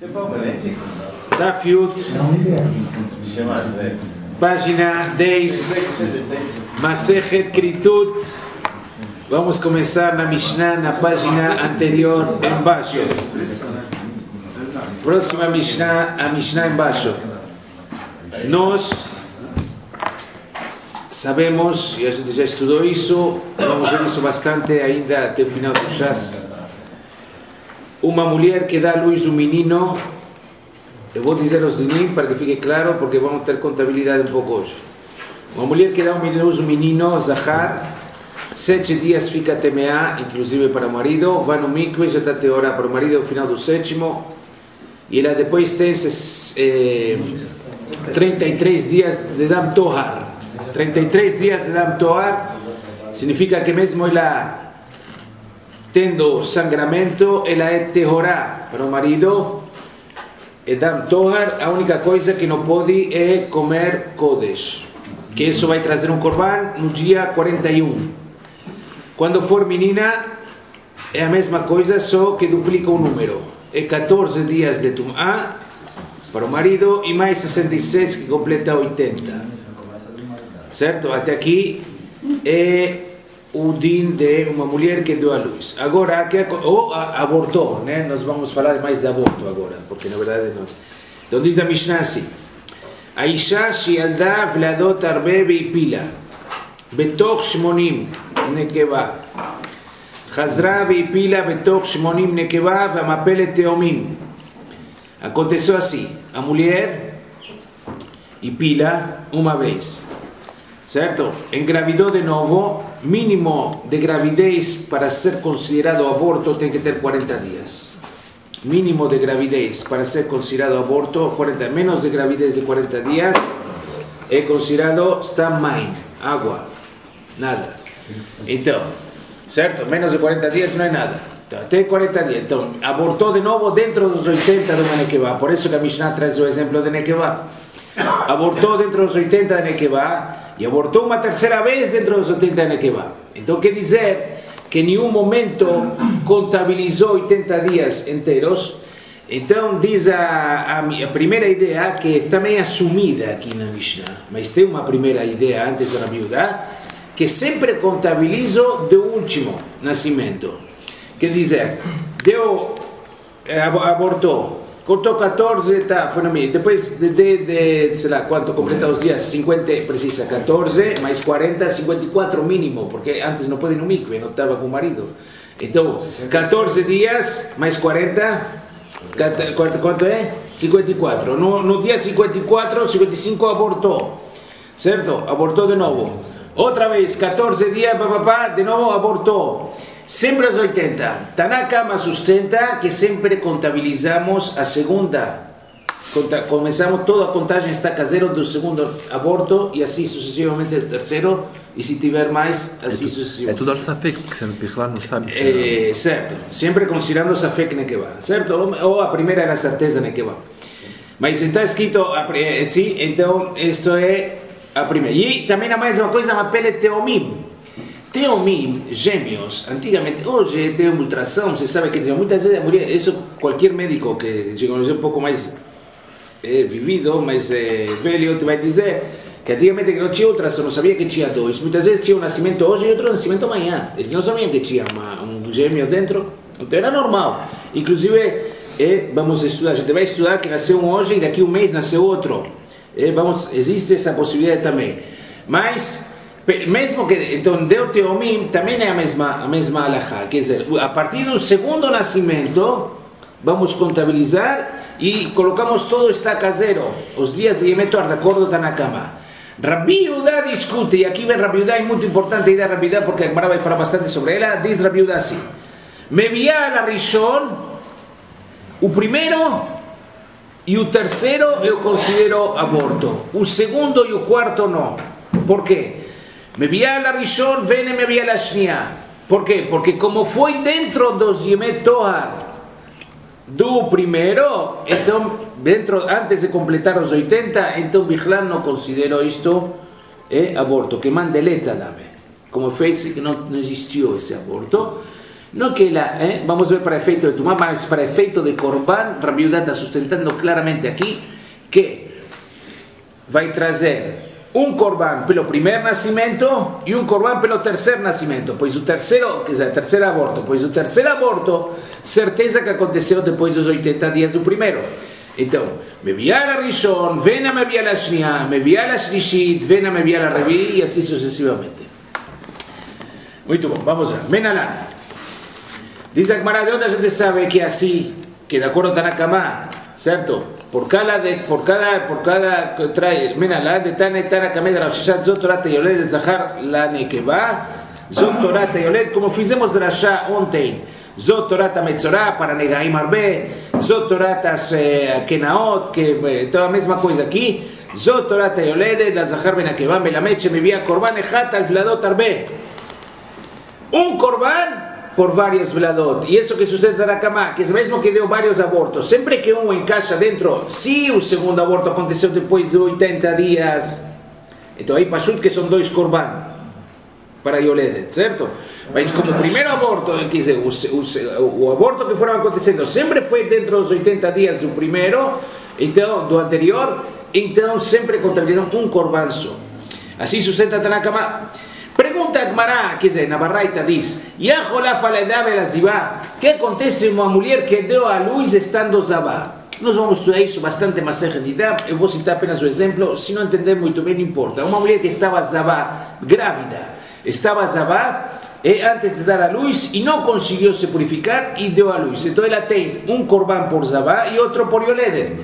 Tafiut, página 10, Masejet Kritut. Vamos começar na Mishnah, na página anterior, embaixo. Próxima Mishnah, a Mishnah embaixo. Nós sabemos, e a gente já estudou isso, vamos ver isso bastante ainda até o final do Shas. Uma mulher que dá à luz um menino, eu vou dizer os dinim para que fique claro, porque vamos ter contabilidade um pouco hoje. Uma mulher que dá à luz um menino, Zahar, 7 dias fica temeá, inclusive para o marido, vai no mikve, já está teorá para o marido no final do sétimo, e ela depois tem 33 dias de Dam Tohar. 33 dias de Dam Tohar significa que mesmo ela tendo sangramento, ela é tehorá para o marido, e Dam Tohar, a única coisa que não pode é comer Kodesh, que isso vai trazer um korban no dia 41. Quando for menina, é a mesma coisa, só que duplica o número. É 14 dias de Tum'ah para o marido e mais 66 que completa 80. Certo? Até aqui é o din de uma mulher que deu à luz. Agora, ou abortou, né? Nós vamos falar mais de aborto agora, porque na verdade não. Então diz a Mishnah assim: Aisha she'yalda vladot arbe ve'ipila betoch 80 נקבה. חזרה והפילה בתוך 80 נקבה והמפלת תאומים. Aconteceu assim, a mulher pila uma vez, certo? Engravidou de novo, mínimo de gravidez para ser considerado aborto tem que ter 40 dias. Mínimo de gravidez para ser considerado aborto, 40, menos de gravidez de 40 dias é considerado stammain, água, nada. Então, certo? Menos de 40 dias não é nada. Então, até 40 dias. Então, abortou de novo dentro dos 80 de uma Nekevá. Por isso que a Mishnah traz o exemplo de Nekevá. Abortou dentro dos 80 de Nekevá e abortou uma terceira vez dentro dos 80 de Nekevá. Então, quer dizer que em nenhum momento contabilizou 80 dias inteiros. Então, diz a primeira ideia, que está meio assumida aqui na Mishnah, mas tem uma primeira ideia antes da miúda, que sempre contabilizo do último nascimento. Quer dizer, abortou, cortou 14, tá, foi na minha. Depois sei lá quanto, completa os dias, 50, precisa 14, mais 40, 54 mínimo, porque antes não pode ir no mikve, não estava com o marido. Então, 14 dias, mais 40, quanto é? 54. No dia 54, 55 abortou, certo? Abortou de novo. Outra vez, 14 dias, de novo abortou. Sempre aos 80. Tanaka sustenta que sempre contabilizamos a segunda. Começamos toda a contagem estaca zero do segundo aborto e assim sucessivamente do terceiro. E se tiver mais, assim sucessivamente. É tudo al safek, porque você não sabe se certo. Sempre considerando o safek nekeva. Certo? Ou a primeira era a certeza nekeva. Mas está escrito, sim, então isto é a primeira. E também a mais uma coisa, uma pele teomim. Teomim, gêmeos, antigamente, hoje tem uma ultrassom, você sabe que muitas vezes a mulher, isso qualquer médico que já conhece um pouco mais vivido, mais velho, te vai dizer que antigamente não tinha ultrassom, não sabia que tinha dois, muitas vezes tinha um nascimento hoje e outro nascimento amanhã, eles não sabiam que tinha um gêmeo dentro, então era normal, inclusive vamos estudar, a gente vai estudar que nasceu um hoje e daqui um mês nasceu outro. Existe essa possibilidade também, mas mesmo que então deu teomim também é a mesma alahá, quer dizer, a partir do segundo nascimento vamos contabilizar e colocamos todo estaca zero, os dias de Yom Tov de acordo está na cama. Rabi Yehuda discute, e aqui vem Rabi Yehuda, é muito importante a ideia de Rabi Yehuda porque a Gemara vai falar bastante sobre ela. Diz Rabi Yehuda assim: Meviá la Rishon, o primeiro e o terceiro eu considero aborto, o segundo e o quarto não. Por quê? Me via la Rishon, vene me via la Shnia. Por quê? Porque como foi dentro dos Yemei Tohar do primeiro, então, antes de completar os 80, então Bichlal não considero isto aborto, que mandeleta dame. Como fez que não existiu esse aborto, No que vamos a ver para efecto de Tumá, mas para efecto de Corban, Rabbi Yehuda está sustentando claramente aquí que vai trazer um Corban pelo primeiro nascimento e um Corban pelo terceiro nascimento, pois o terceiro, quer dizer, terceiro aborto, pois o terceiro aborto, certeza que aconteceu depois dos 80 dias do primeiro. Então, מביאה לראשון, ואינה מביאה לשנייה, מביאה לשלישית, ואינה מביאה לרביעי, e assim sucessivamente. Muito bom, vamos lá. Menalan. Diz a Gemara, de onde a gente sabe que é assim, que de acordo com Tanakama, certo? Por cada trae, Menalan, de Tanakama de Rav Sheshet, Zot Torah Teyoled, de Zahar la Nekeva, Zot Torah Teyoled, como fizemos drashá ontem, Zot Torah Metzorah para Negaim Arbe, Zot Torah Kenaot, que toda a mesma coisa aqui, Zot Torah Teyoled, de Zahar ben Akeva, Melamed, Shemivia Korban Echat al Vladot Arbe. Um Korban por vários Vladot. E isso que sustenta na cama, que é o mesmo que deu vários abortos. Sempre que um encaixa dentro, se o segundo aborto aconteceu depois de 80 dias, então aí pachut que são 2 Korban para Yoledet, certo? Mas como o primeiro aborto, quer dizer, o aborto que foram acontecendo sempre foi dentro dos 80 dias do primeiro, então, do anterior, então sempre contabilizam um Korban só. Assim sustenta na cama. Pergunta a Gemara, quer dizer, na Baraita diz, que acontece uma mulher que deu à luz estando Zabá? Nós vamos estudar isso bastante mais Nidá, eu vou citar apenas o exemplo, se não entender muito bem, não importa. Uma mulher que estava Zabá, grávida, estava Zabá, antes de dar à luz, e não conseguiu se purificar, e deu à luz. Então ela tem um Korban por Zabá e outro por Yoledet.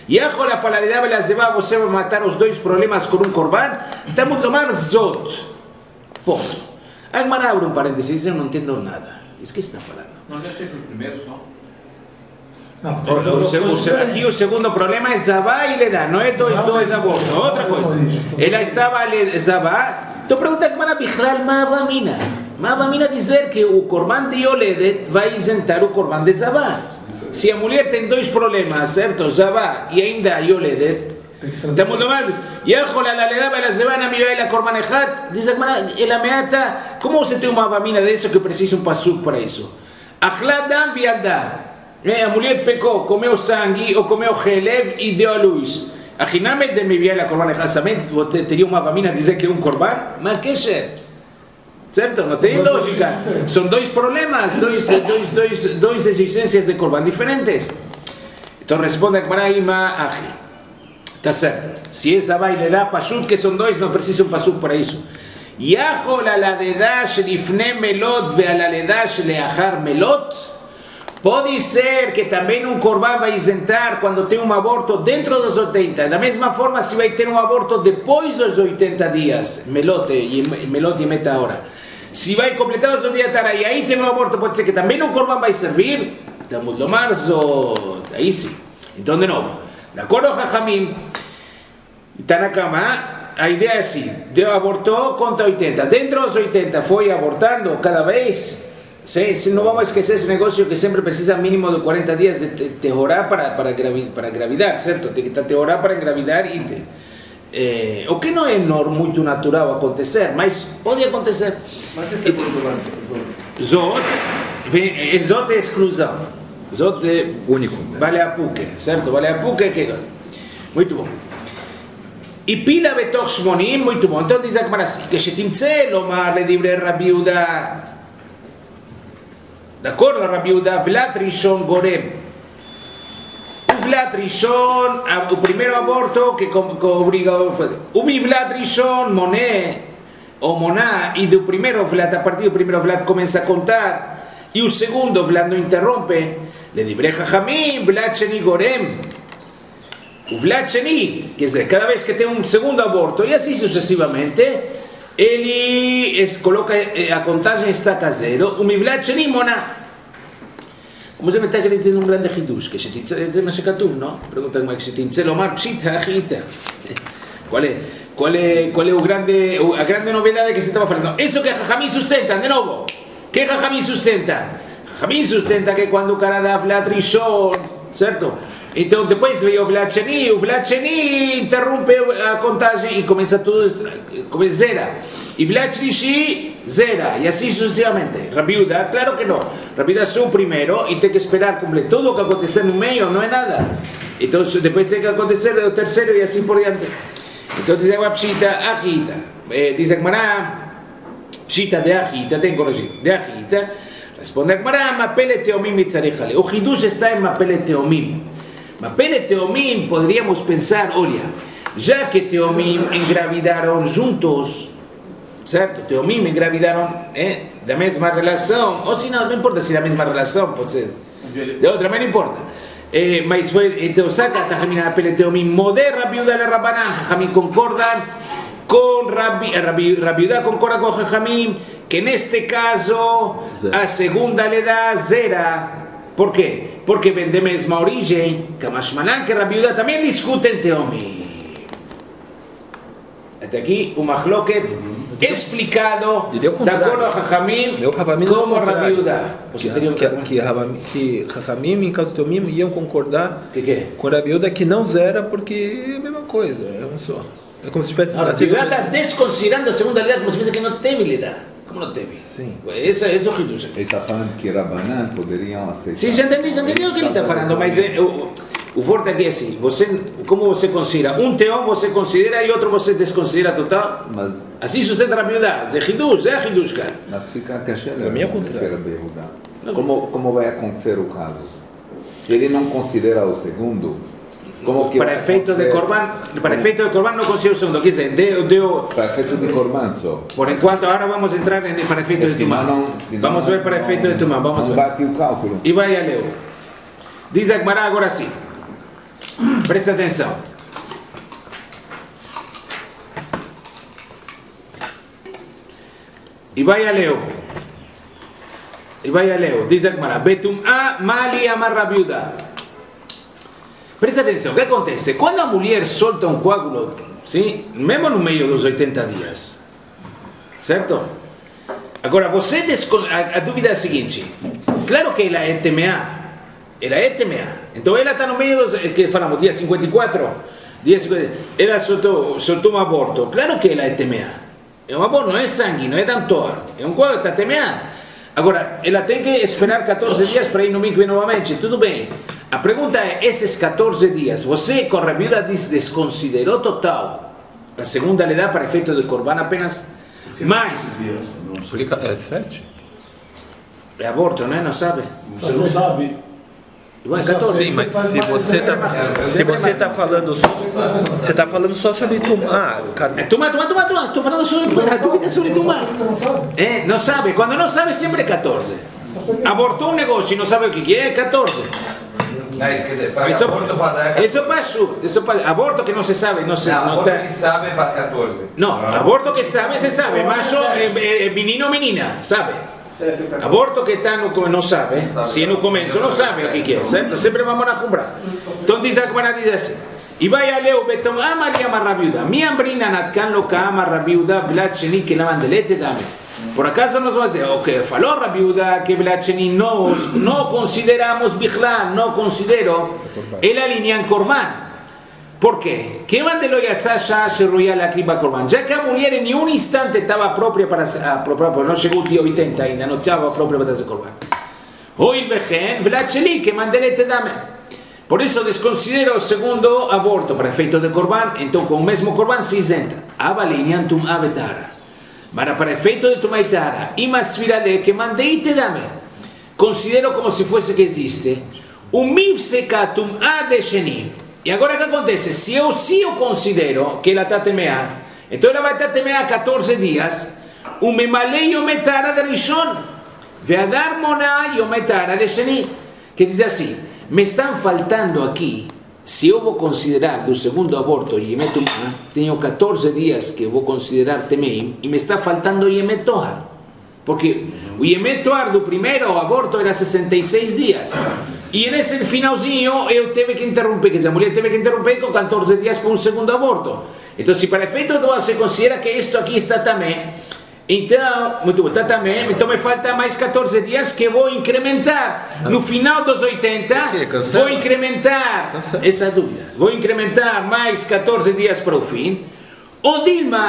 Você vai matar os 2 problemas com um Korban? Estamos tomando Zot. Ponto. A Gemara abre um parênteses, eu não entendo nada. Isso que você está falando. Não deve ser o primeiro só? Não, aqui o segundo problema é Zabá e Ledá, não é dois abortos. Outra coisa. Ela estava Zabá. Então pergunta a Gemara, Bichlal, Mavamina. Mavamina dizer que o Korban de Yoledet vai isentar o Korban de Zabá. Se a mulher tem 2 problemas, certo? Zabá e ainda Yoledet, estamos tomando. Yahola la ledaba la zebana mi baila korbanechat. Diz a Gemara, ela meata. Como você tem uma vamina dessa que precisa um pasuk para isso? Achladam viadá. A mulher pecou, comeu sangue ou comeu gelev e deu a luz. Achiname de mi baila korbanechat. Também teria uma vamina dizer que é um korban? Mas que é? Certo? Não tem lógica. São 2 problemas, dois existências de korban diferentes. Então responde a Gemara, ima achi. Está certo. Se é Zabá e Ledá, Pashut, que são 2, não precisa um Pashut para isso. Yahol ala ledá shelifne melot ve ala ledá sheleachar melot. Pode ser que também um Korban vai isentar quando tem um aborto dentro dos 80. Da mesma forma, se vai ter um aborto depois dos 80 dias, melot e meta hora. Se vai completar os 80 e aí tem um aborto, pode ser que também um Korban vai servir. Estamos no março. Aí sim. Então, de novo. De acordo com Jajamim, está na cama, a ideia é assim, abortou contra 80, dentro dos 80 foi abortando cada vez, se não vamos esquecer esse negócio que sempre precisa mínimo de 40 dias de teorá para engravidar, certo? Tem que estar teorá para engravidar o que não é muito natural acontecer, mas pode acontecer. Mas é Zot é exclusão. Zot é único. Vale a puque, certo? Vale a puque que... Muito bom. E pila betoch shmonim, muito bom. Então diz a Gemara assim, que shetimtze lomar ledivrei Rabbi Yehuda. De acordo a Rabbi Yehuda, Vlat Rishon Gorem. O Vlat Rishon, o primeiro aborto que obriga... O Vlat Rishon moné, ou moná, e do primeiro Vlat, a partir do primeiro Vlat começa a contar, e o segundo Vlat não interrompe, לדיברי חכמים, ולד שני גורם. ולד שני, quer dizer, cada vez que tem um segundo aborto, e assim sucessivamente, ele coloca a contagem estaca 0, ומבלד שני מונה. כמו זה מתאר לי תנו grande חידוש, זה מה שכתוב, לא? פרקות הגמרא, כשתמצא לומר פשיטה, אחיתה. ¿Cuál es a grande novedad que se estaba falando? Eso que Jajamín sustenta, de nuevo. ¿Qué Jajamín sustenta? Jajamín sustenta que cuando o cara dá Vlat Rishon, certo? Então depois veio o Vlat Sheni interrompe a contagem e começa tudo, começa zero. E Vlat Shlishi zera, e assim sucessivamente. Rabi Yehuda, claro que não. Rabi Yehuda só o primeiro e tem que esperar completo. Tudo o que acontecer no meio não é nada. Então depois tem que acontecer o terceiro e assim por diante. Então diz agora pshita, agita. Diz a Gemara, pshita de agita, tem que corrigir. De agita, responde a Gemara, mapele teomim mitzarech ale. O hidush está en mapele teomim. Mapele teomim, podríamos pensar, olha, já que teomim engravidaram juntos, certo? Teomim engravidaram da mesma relação, ou se não importa se da mesma relação, pode ser de outra, mas não importa. Mas foi, então saca a Tajamina Pele Teomim, Moder Rabi Yehuda le Rabbanan, Jajamim concordan con Rabi Yehuda concorda con Jajamim, que en este caso a segunda le da zera. ¿Por qué? Porque ven de mesma origem, Kamashmalan, que Rabi Yehuda también discute en Teomim. Hasta aquí un mahloket explicado de acordo a Jajamim como Rabi Yehuda. Que Jajamim em caso de Teomim iam concordar com Rabi Yehuda que não zera porque é a mesma coisa, é um só. É como se tivesse... Rabi Yehuda está desconsiderando a segunda lidad como se fosse que não teve lidad. Como não teve? Sim. Esse é o Hidush. Ele está falando que Rabbanan poderiam aceitar. Sim, já entendi o que ele está falando, mas o forte aqui é assim, como você considera? Um teom você considera e outro você desconsidera total? Mas, assim sustenta Rabi Yehuda. É Hidush, cara. mas fica cachê, Para mim é o contrário. Como vai acontecer o caso? Se ele não considera o segundo, como que para efeito de Corban, não considera o segundo. Quer dizer, para efeito de Corban só. Por enquanto, agora vamos entrar para efeito de Tumá. Vamos ver para efeito de Tumá. Vamos ver. Bate o cálculo. E vai a Leu. Diz a Gemara agora sim. Presta atenção. E vai a Leu. Diz a Gemara. Betum'a mali amar Rabi Yehuda. Presta atenção, o que acontece? Quando a mulher solta um coágulo, sim, mesmo no meio dos 80 dias, certo? Agora, a dúvida é a seguinte, claro que ela é TMA, então ela está no meio dos, que falamos, dia 54, ela soltou um aborto, claro que ela é TMA, é um aborto, não é sangue, não é dantor, é um coágulo, está TMA. Agora, ela tem que esperar 14 dias para ir no mikve novamente, tudo bem. A pergunta é, esses 14 dias, você com a Rabi Yehuda desconsiderou total a segunda lidad para efeito de Corban apenas? Mas... É 7? É aborto, não é? Não sabe? Você não sabe. Igual é 14. Sim, mas se você está falando só, você está falando só sobre Tumá. Tumá, estou falando sobre a dúvida sobre Tumá. Não sabe, quando não sabe sempre é 14. Abortou um negócio e não sabe o que é 14. Isso é para aborto que não se sabe, aborto que sabe para 14. Não, aborto que sabe, se sabe, macho, menino ou menina, sabe? Aborto que está não sabe, se no começo não sabe o que é, certo? Sempre vamos a comprar. Então diz a Gemara, diz assim, e vai a Leu, Betom, Amali ama Rabi Yehuda, mi ambrina natkan lo ka ama Rabi Yehuda, Vlad Sheni que la mandelete dame. Por acaso nos va a decir, ok, falou Rabi Yehuda que Vlad Sheni no consideramos Bichlal, no considero el alinean Corban. ¿Por qué? Que mandelo yatzá ya se roía la criba Corban. Ya que a mulher en ni un instante estaba propia para no llegó el día 80 ainda, no estaba propia para hacer Corban. Hoy vejen, Vlad Sheli que mandelete dame. Por isso desconsidero o segundo aborto para efeito de Corban, então com o mesmo Corban se isenta. Avalinian tum avetara. Para efeito de tumaitara, e masvirale que mandeite dame. Considero como se fosse que existe. O mivseka tum adesheni. E agora o que acontece? Se eu considero que ela está TMA, então ela vai estar TMA 14 dias. O memalei yometara de Rishon. Veadar mona yometara de Sheni. Que diz assim, me estão faltando aqui, se eu vou considerar do segundo aborto Yemetumá, tenho 14 dias que eu vou considerar Temeim, e me está faltando Yemetohar. Porque o Yemetohar do primeiro aborto era 66 dias. E nesse finalzinho eu teve que interromper, quer dizer, a mulher teve que interromper com 14 dias para um segundo aborto. Então, se para efeito você considera que isto aqui está também, então, muito bom, está também, então me falta mais 14 dias que vou incrementar. No final dos 80, vou incrementar essa dúvida. Vou incrementar mais 14 dias para o fim. O Dilma,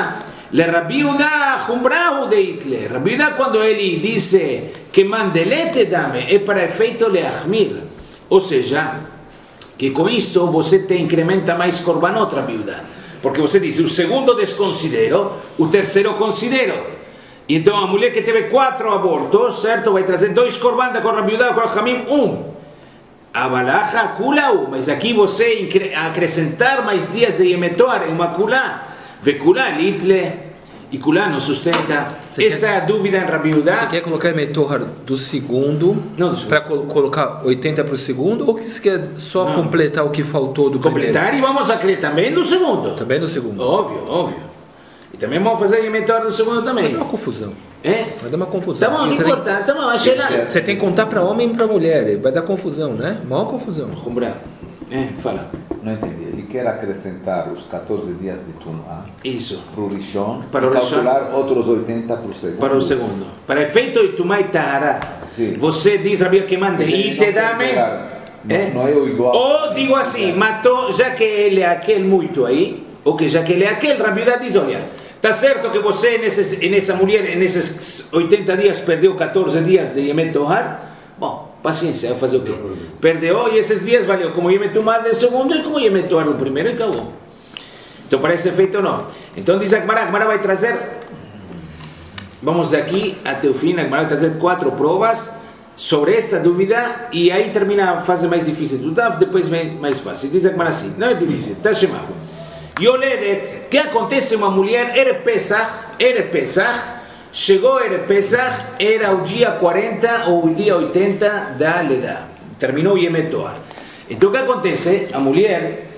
Le Rabbi Yehuda Humbrahu de Itle. Rabbi Yehuda, quando ele disse que mandelete dame é para efeito leachmir, ou seja, que com isto você incrementa mais korbanot, Rabbi Yehuda, porque você diz, o segundo desconsidero, o terceiro considero. Então a mulher que teve 4 abortos, certo, vai trazer 2 korban com Rabbi Yehuda, com Hamim 1. A balacha kulau, mas aqui você acrescentar mais dias de Yemetoar é uma kulá. Vekulá litle, e kulá não sustenta. Esta é a dúvida em Rabbi Yehuda. Você quer colocar Yemetoar do segundo, para colocar 80 para o segundo, ou que você quer só completar o que faltou do completar primeiro? E vamos acrescentar também do segundo. Também do segundo. Óbvio. E também vamos fazer Yemetoar do segundo também. Vai dar uma confusão. É? Vai dar uma confusão. Tá bom, não importa. Tá bom, achei nada. Você tem que contar para homem e para mulher. Vai dar confusão, né? Maior confusão. Fala. Não entendi. Ele quer acrescentar os 14 dias de Tumá. Isso. Para o Rishon. Para o calcular outros 80 para o segundo. Para o segundo. Para efeito de Tumá e Tahara. Sim. Você diz, Rabbi, que manda e te dame. Não é o igual. Ou digo assim, matou, já que ele é aquele muito aí, ou que já que ele é aquele, Rabbi diz, olha, tá certo que você nessa mulher, nesses 80 dias, perdeu 14 dias de Yemetoar? Bom, paciência, vai fazer o quê? Perdeu e esses dias valeu como Yemetoar do segundo e como Yemetoar do primeiro e acabou. Então, para esse efeito, não. Então, diz a Gemara vai trazer, vamos daqui até o fim, a Gemara vai trazer 4 provas sobre esta dúvida e aí termina a fase mais difícil do Daf, depois vem mais fácil. Diz a Gemara assim, não é difícil, está chamado. Yoledet, que acontece uma mulher, Erev Pesach, chegou Erev Pesach, era o dia 40 ou o dia 80 da Leda, terminou o Yemetoar. Então o que acontece? A mulher,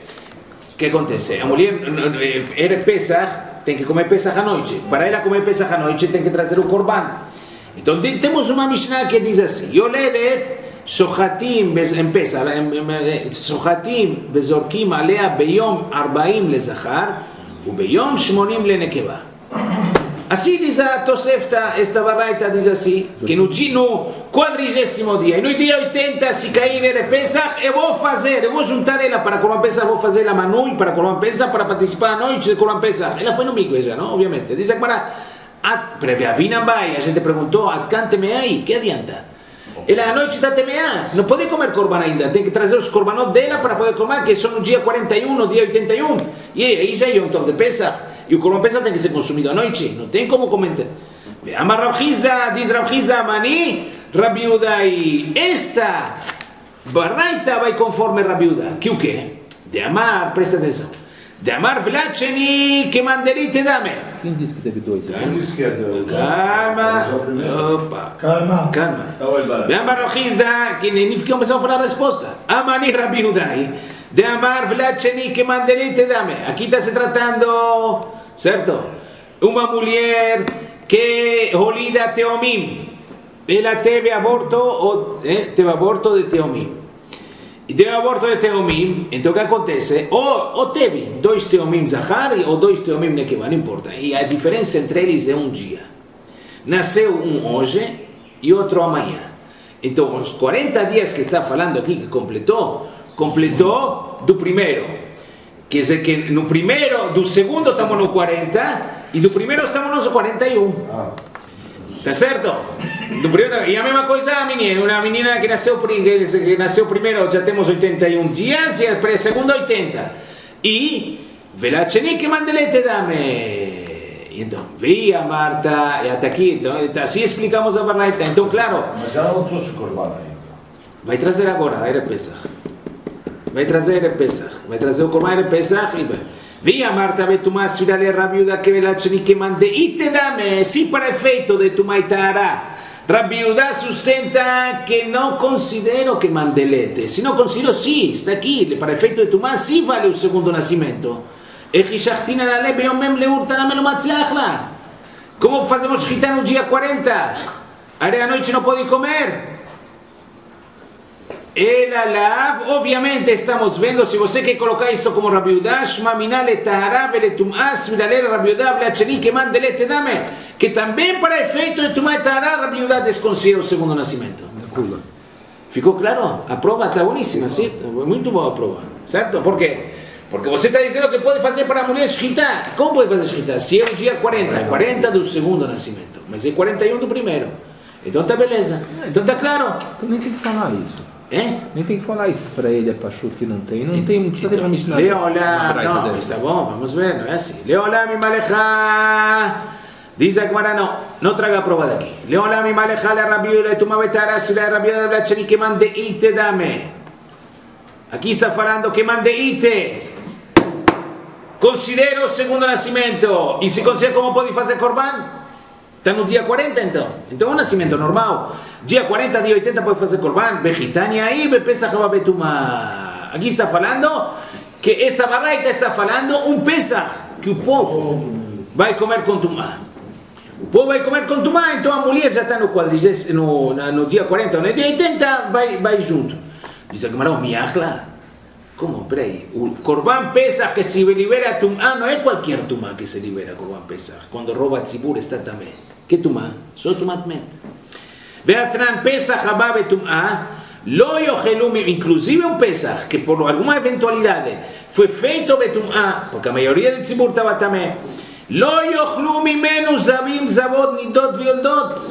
Erev Pesach, tem que comer Pesach à noite. Para ela comer Pesach à noite, tem que trazer o Korban. Então temos uma Mishnah que diz assim, Yoledet, שוחטים בפסח, שוחטים וזורקים עליה ביום 40 לזכר וביום 80 לנקבה. Assim diz a Tosefta, esta baraita diz assim, que no 40º dia, e no dia 80, se cair de Pesach, eu vou juntar ela para Korban Pesach, vou fazer ela manui para Korban Pesach, para participar à noite de Korban Pesach. Ela foi no mikve já, não? Obviamente. Diz agora, previa vina vai, a gente perguntou, atcante-me aí, que adianta? Ela à noite está temeando, não pode comer korban ainda, tem que trazer os korbanot dela para poder comer, que são no dia 41, no dia 81, e aí já é Yom Tov de Pesach, e o korban Pesach tem que ser consumido à noite, não tem como comentar. Amar Rav Chizda, diz Rav Chizda, Amani, Rabbi Yehuda, e esta baraita vai conforme Rabbi Yehuda, que o quê? De Amar, presta atenção, de Amar Vlacheni, que manderite dame. Quem disse que teve 2? Calma. Opa. Calma. De Amar Rochizda, que nem ficamos a falar a resposta. Amani Rabbi Yehudai. De Amar Vlacheni, que manderite dame. Aqui está se tratando, certo? Uma mulher que rolida teomim. Ela teve aborto, teve aborto de teomim. E teve aborto de teomim, então o que acontece? Ou teve 2 teomim zahar ou 2 teomim nekeva, não importa. E a diferença entre eles é um dia. Nasceu um hoje e outro amanhã. Então, os 40 dias que está falando aqui, que completou do primeiro. Quer dizer que no primeiro, do segundo estamos no 40 e do primeiro estamos no 41. Tá certo? E a mesma coisa a menina, uma menina que nasceu primeiro, já temos 81 dias, e a segunda 80. E, velacheni que mandelete dame. Então, via Marta, e até aqui, então, assim explicamos a baraita. Então, claro. Mas ela não trouxe o korban ainda. Vai trazer agora, era Pesach. Vai trazer o korban, era Pesach e vai. Via Marta Betumas Vidale Rabbi Yehuda que velacheni que mande e te dame, sim para efeito de tu maitara. Rabbi Yehuda sustenta que não considero que mandelete. Se não considero, sim, está aqui, para efeito de tu mas, sim vale o segundo nascimento. Como fazemos shkita no dia 40? Aí à noite não pode comer. Ela lav, obviamente estamos vendo, se você quer colocar isto como Rabbi Yehuda, Shma minale tahara veletum'as vidale Rabbi Yehuda veleacheni que mandelete dame, que também para efeito de tumá e tahara, Rabbi Yehuda desconsidera o segundo nascimento. Ficou claro? A prova está boníssima, sim? Muito boa a prova, certo? Por quê? Porque você está dizendo que pode fazer para a mulher shkita. Como pode fazer shkita? Se é o dia 40 do segundo nascimento, mas é 41 do primeiro. Então tá beleza. Então tá claro. Nem tem que falar isso. Nem tem que falar isso para ele, é pachuto que não tem. Não precisa ter uma Mishnah. Leolá, não, mas tá bom, vamos ver, não é assim. Leolá mi malecha. Diz a Gemara, não traga a prova daqui. Leolá mi malecha le rabio le tuma betara si le rabio de blacheni que mande ite dame. Aqui está falando que mande ite. Considero o segundo nascimento. E se considera como pode fazer korban? Está no dia 40 então. Então é um nascimento normal. Dia 40, dia 80 pode fazer korban. Bejitania aí, bepesach betuma. Aqui está falando que essa baraita está falando um pesach que o povo vai comer com tumá. O povo vai comer com tumá, então a mulher já está no dia 40 ou no dia 80, vai junto. Diz a Gemara, miachla. Como? Peraí. O korban pesach que se libera tumá, não é qualquer tumá que se libera korban pesach. Quando rouba tzibur está também. Que tumá? Só tumat met. Veatran pesach haba betumá, lo yochelu, inclusive um pesach que por alguma eventualidade foi feito betumá, porque a maioria do tzibur estava também. Lo yochlu mimenu zavim zavod nidot violdot.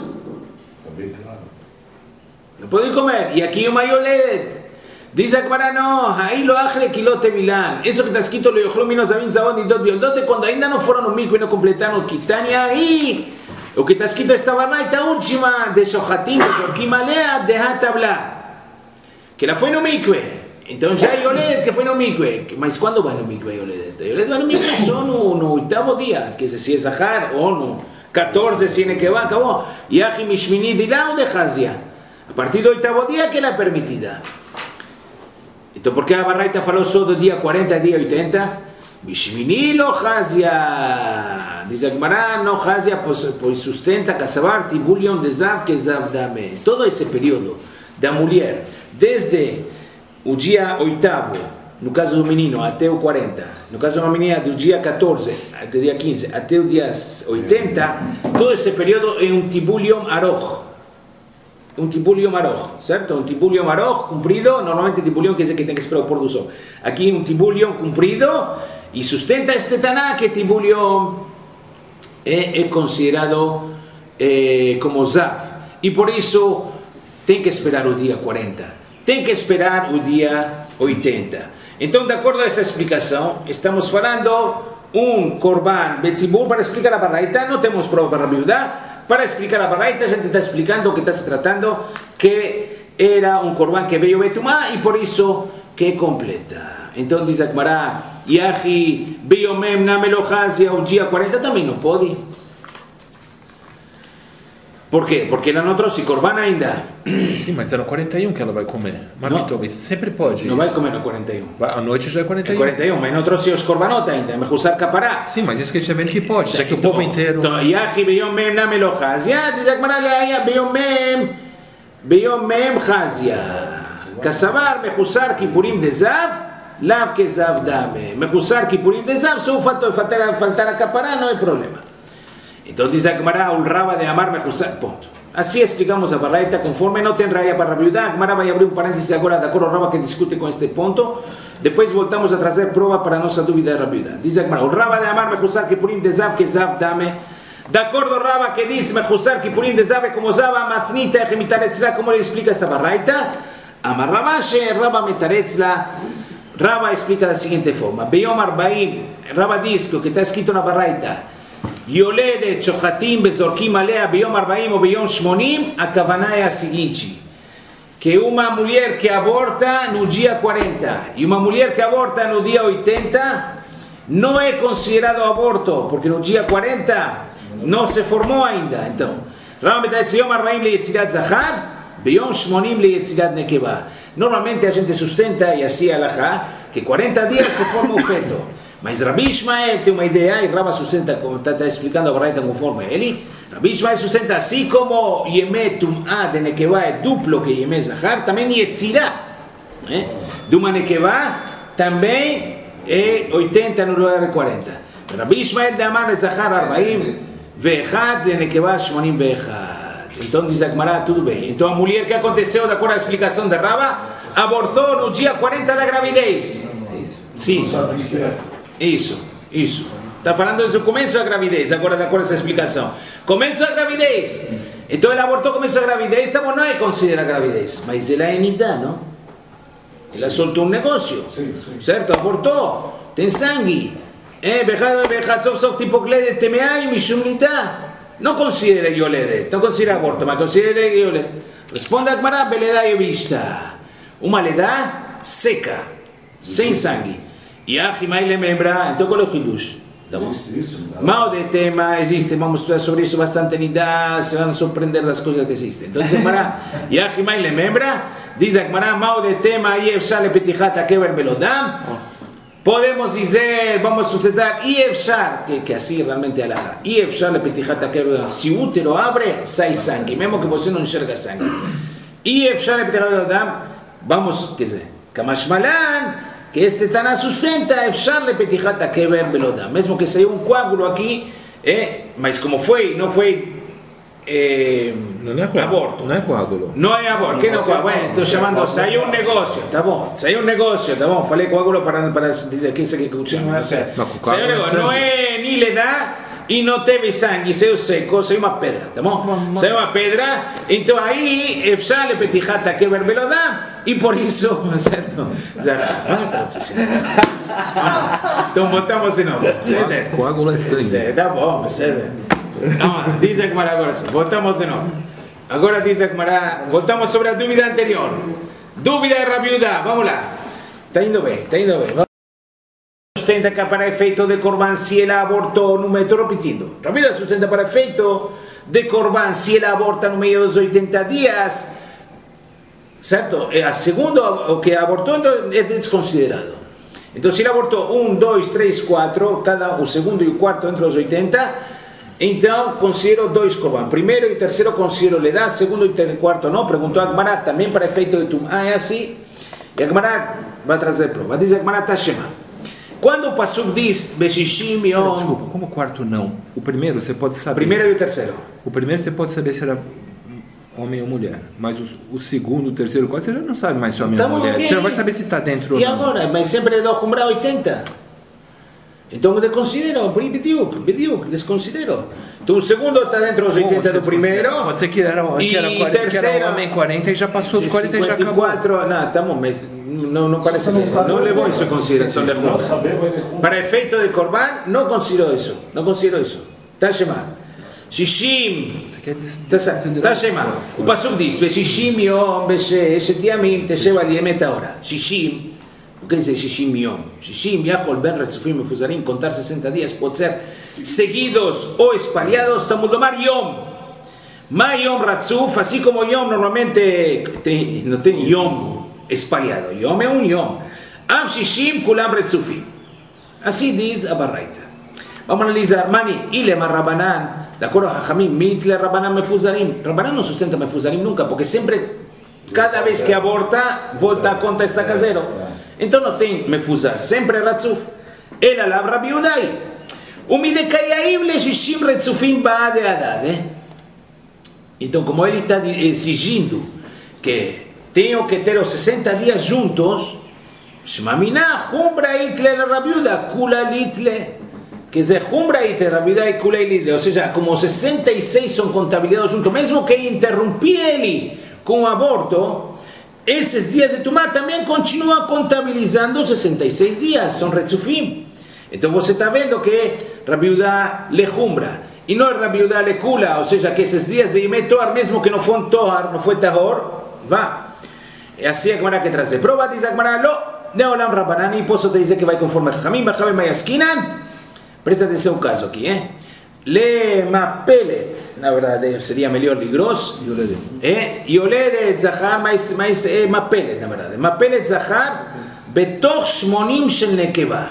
Não pode comer. E aqui uma yoledet. Diz a Gemara, não, aí lo achle kilote milan. Isso que está escrito, lo yochlu mimenu zavim zavod nidot violdot, quando ainda não foram no mico e não completaram o kitania, aí o que está escrito esta baraita última de Shohatim, de Zorkim Alea, de Hatabla, que ela foi no mikve. Então já é Yoledet que foi no mikve. Mas quando vai no mikve Yoledet? Yoledet vai no mikve só no oitavo dia, que se é Zahar, ou no 14 se é Nekevá, acabou. Yahi Mishmini Dilá ou de Hazia. A partir do oitavo dia que ela é permitida. Então por que a baraita falou só do dia 40 e dia 80? Mishmini lo Hazia. Diz a Gemara, no Hazia, pois sustenta casabar tibulion de Zav que Zav dame. Todo esse período da mulher, desde o dia 8º, no caso do menino, até o 40, no caso de uma menina, do dia 14 até o dia 15, até o dia 80, todo esse período é um tibulion aroch. Um tibulion aroch, certo? Um tibulion aroch comprido, normalmente tibulion quer dizer que tem que esperar o pôr do sol. Aqui um tibulion comprido, e sustenta este taná que tibulion é considerado como Zav. E por isso tem que esperar o dia 40. Tem que esperar o dia 80. Então, de acordo a essa explicação, estamos falando um korban betzibur para explicar a baraita. Não temos prova para Rabiudá. Para explicar a baraita, a gente está explicando o que está se tratando, que era um korban que veio betumá e por isso que completa. Então diz a Gemara, Yahi Beyomem Namelohazia, o dia 40 também não pode. Por quê? Porque ela não trouxe korban ainda. Sim, mas era 41 que ela vai comer. Mas então, isso sempre pode. Não vai comer no 41. À noite já é 41. É 41, mas não trouxe os korbanot ainda. É mechusar capará. Sim, mas isso que a gente está vendo que pode, já que o povo inteiro... Então, Yahi Beyomem Namelohazia, diz a Gemara, Beyomem Hazia. Kassavar mechusar kipurim de Zav, Lav que Zav dame. Mechusar kipurim de Zav, só o fato de faltar a capará não é problema. Então diz a Gemara, o Raba de Amar mechusar, ponto. Assim explicamos a baraita, conforme não tem raia para Rabiudá. A Gemara vai abrir um parênteses agora, de acordo ao Raba que discute com este ponto. Depois voltamos a trazer prova para a nossa dúvida de Rabiudá. Diz a Gemara, o Raba de Amar mechusar kipurim de Zav que Zav dame. De acordo ao Raba que diz mechusar kipurim de Zav, como Zav matnita echemitar etzla, como ele explica essa baraita? Amar Rabashe, Raba metaretzla. Raba explica da seguinte forma: Beyom Arbaim, Raba diz que o que está escrito na baraita, Yoledet Shohatim Bezorkim Alea Beyom Arbaim ou Beyom Shmonim, a kavaná é a seguinte: que uma mulher que aborta no dia 40 e uma mulher que aborta no dia 80 não é considerado aborto, porque no dia 40 não se formou ainda. Então, Raba metaretzla Yom Arbaim leyetzilat Zahar, Beyom Shmonim leyetzilat Nekevá. Normalmente a gente sustenta, e assim é alahá, que 40 dias se forma o feto. Mas Rabi Ishmael tem uma ideia, e Raba sustenta, como está explicando a baraita conforme ele, Rabi Ishmael sustenta, assim como Yemé Tum'á de Nekevá é duplo que Yemé Zahar, também Yetzirá de uma Nekevá também é 80 no lugar de 40. Rabi Ishmael de Amar Zahar 40, Ve'echad de Nekevá 81. Então diz a Gemara, tudo bem. Então a mulher que aconteceu, de acordo à explicação de Raba, abortou no dia 40 da gravidez. Sim. Não sabe o que é. Isso. Está falando do começo da gravidez, agora de acordo com essa explicação. Começo da gravidez. Então ele abortou começo da gravidez, então não é considera gravidez, mas ela é nidá, não? Ela soltou um negócio, certo? Abortou, tem sangue. Sof tipo kledet temea e mishum nidá. Não considera yoledet, não considera aborto, mas considera yoledet. Responde a Gemara, beleda yevishta. Uma ledá seca, sem sangue. E a Himai le membra, então qual é o hidush? Tá bom? Mal de tema existe, vamos estudar sobre isso bastante nidá, se vão surpreender das coisas que existem. Então, Gemara, e a Himai le membra, diz a Gemara, mal de tema, Yefshar le petijat akever belodam. Podemos dizer, vamos sustentar, Yefshar, que assim realmente é alahá, Yefshar le petijat akever belodam. Se o útero abre, sai sangue, mesmo que você não enxerga sangue. Yefshar le petijat belodam, vamos, quer dizer, Kamashmalan, que este Taná sustenta, Efshar le petijat akever belodam. Mesmo que saiu um coágulo aqui, mas como foi, não foi não é coágulo, aborto. Não é coágulo. Não é aborto. Que não coágulo? Estou chamando, saiu um negócio, tá bom? Saiu um negócio, tá bom? Falei coágulo para dizer que isso aqui não sei. Saiu um negócio, não é nem lhe dá e não teve sangue, saiu seco, saiu uma pedra, tá bom? Saiu uma pedra, então aí, Efshar le petijat akever belodam. E por isso, certo? Então voltamos de novo. Ceder. Coágulo é sangue. Tá bom, ceder. Diz a Gemara agora, voltamos de novo. Agora diz a Gemara, voltamos sobre a dúvida anterior. Dúvida de Rabi Yehuda, vamos lá. Está indo bem, está indo bem. Sustenta que para efeito de Corban, se ela abortou, não me estou repetindo. Rabi Yehuda sustenta para efeito de Corban, se ela aborta no meio dos 80 dias, certo? A segundo, o que abortou então, é desconsiderado. Então, se ele abortou 1, 2, 3, 4, cada o segundo e o quarto entre os 80, então considero 2 Corban. Primeiro e terceiro considero le dá, segundo e quarto não. Perguntou a Gemara também para efeito de Tum. É assim? E a Gemara vai trazer prova. Diz a Gemara Tashema. Quando o Pasuk diz Beshishim Yom... Desculpa, como o quarto não? O primeiro você pode saber. Primeiro e o terceiro. O primeiro você pode saber se era homem ou mulher. Mas o segundo, o terceiro, o quarto, você já não sabe mais se é homem ou mulher. Você não vai saber se está dentro ou não. E agora? Mas sempre é do Humra 80. Então eu desconsidero, bediuk, desconsidero. Então o segundo está dentro dos 80 do primeiro. Pode ser que era 40, terceiro, que era homem 40 e já passou dos 40 e já acabou. Não, tá bom, mas não parece que não levou isso em consideração de Humra. Para efeito de Corban, não considerou isso. Não considerou isso. Está chamado. Shishim, está chamado. O Pasuk diz, Shishim yom, Eshet yamim, Tesheva liemet hora. Shishim. O que diz Shishim Yom? Shishim, Yachol, Ben, Retzufim, Mefuzarim, contar 60 dias, pode ser seguidos ou espalhados, Talmud lomar Yom. Ma Yom Ratzuf, assim como Yom normalmente não tem Yom espalhado. Yom é um Yom. Av Shishim, Kulam Retzufim. Assim diz a Baraita. Vamos analisar. Mani, Ilem Rabanan, de acordo a Hamim, Mitle Rabanan Mefuzarim. Rabanan não sustenta Mefuzarim nunca, porque sempre, cada vez que aborta, volta a conta está caseiro. Então não tem mefuzar, sempre ratzuf. Ela lá Rabi Yehudai. Umidekayaiv le shishim retzufim ba'ade adad. Então, como ele está exigindo que tenho que ter os 60 dias juntos, shmamina humbra itle Rabi Yehuda, kula litle. Quer dizer, humbra itle Rabi Yehuda e kula litle. Ou seja, como 66 são contabilizados juntos, mesmo que interrompi ele com o aborto, esses dias de Tumá também continuam contabilizando 66 dias, são Retzufim. Então você está vendo que Rabi Yehuda le humbra, e não Rabi Yehuda le kula, ou seja, que esses dias de Yimei Toar, mesmo que não foi Toar, não foi Tahor, vá. É assim a Gemara que traz. Prova diz a Gemara, lo, neolam Rabanani, posso te dizer que vai conforme a Chamim, Bachavim Mayaskinan. Presta atenção ao caso aqui, Le mapelet, na verdade seria melhor ligros. Yoledet zahar, mas mapelet, na verdade. Mapelet zahar, betoch shmonim shel nekeva.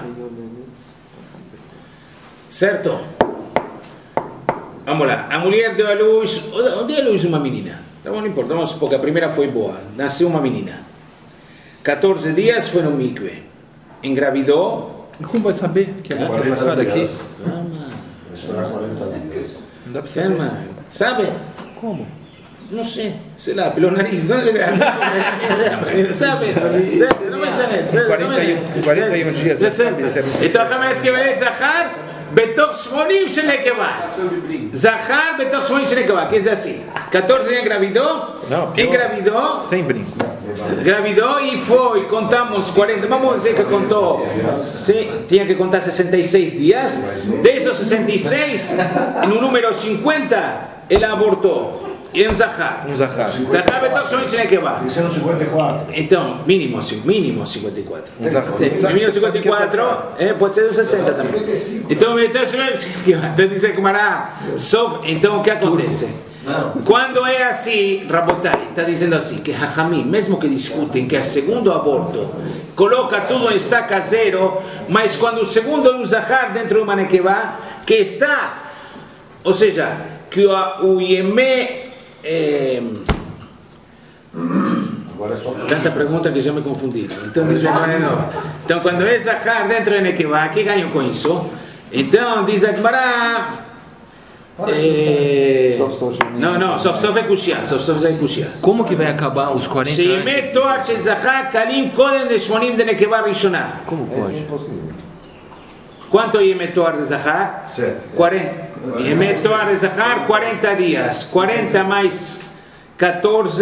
Certo? Vamos lá. A mulher deu a luz. Deu a luz uma menina. Então não importa, vamos supor que a primeira foi boa. Nasceu uma menina. 14 dias foi no mikve. Engravidou. Como vai saber que é zahar aqui? Esperar 40 dias. Não dá para saber. Sabe? Como? Não sei lá, pelo nariz, não sabe? Não, mas 41 dias. então Hamas que vai Zahar בתוך 80 של נקבה. זכר בתוך 80 של נקבה, quer dizer assim, 14 engravidou, engravidou, sem brinco. Engravidou e foi, contamos 40, vamos dizer que contou, sim, tinha que contar 66 dias, desses 66, no número 50, ela abortou. Um Zahar. Zahar בתוך 80 של נקבה. Isso é no 54. Então, mínimo 54. Mínimo 54, pode ser dos 60 também. Então, diz que Mará, então o que acontece? Quando é assim, Rabotai, está dizendo assim, que Hachamim, mesmo que discutem que é segundo aborto, coloca tudo em estaca zero, mas quando o segundo é um Zahar dentro de uma Nekevá, que está, ou seja, que o Iemé tanta pergunta que já me confundiram. Então, diz então quando é Zahar dentro de Nekevá, que ganham com isso? Então, diz a Gemara, não, sof é Kushia, sof é Kushia. Como que vai acabar os 40 Sheimeh Toar Shel Zahar Kalim Kodem de 80 de Nekevá Rishonah. Como pode? É impossível. Quanto Yemet Toar de Zahar? 40. Yemet Toar de Zahar, 40 dias. 40 mais 14,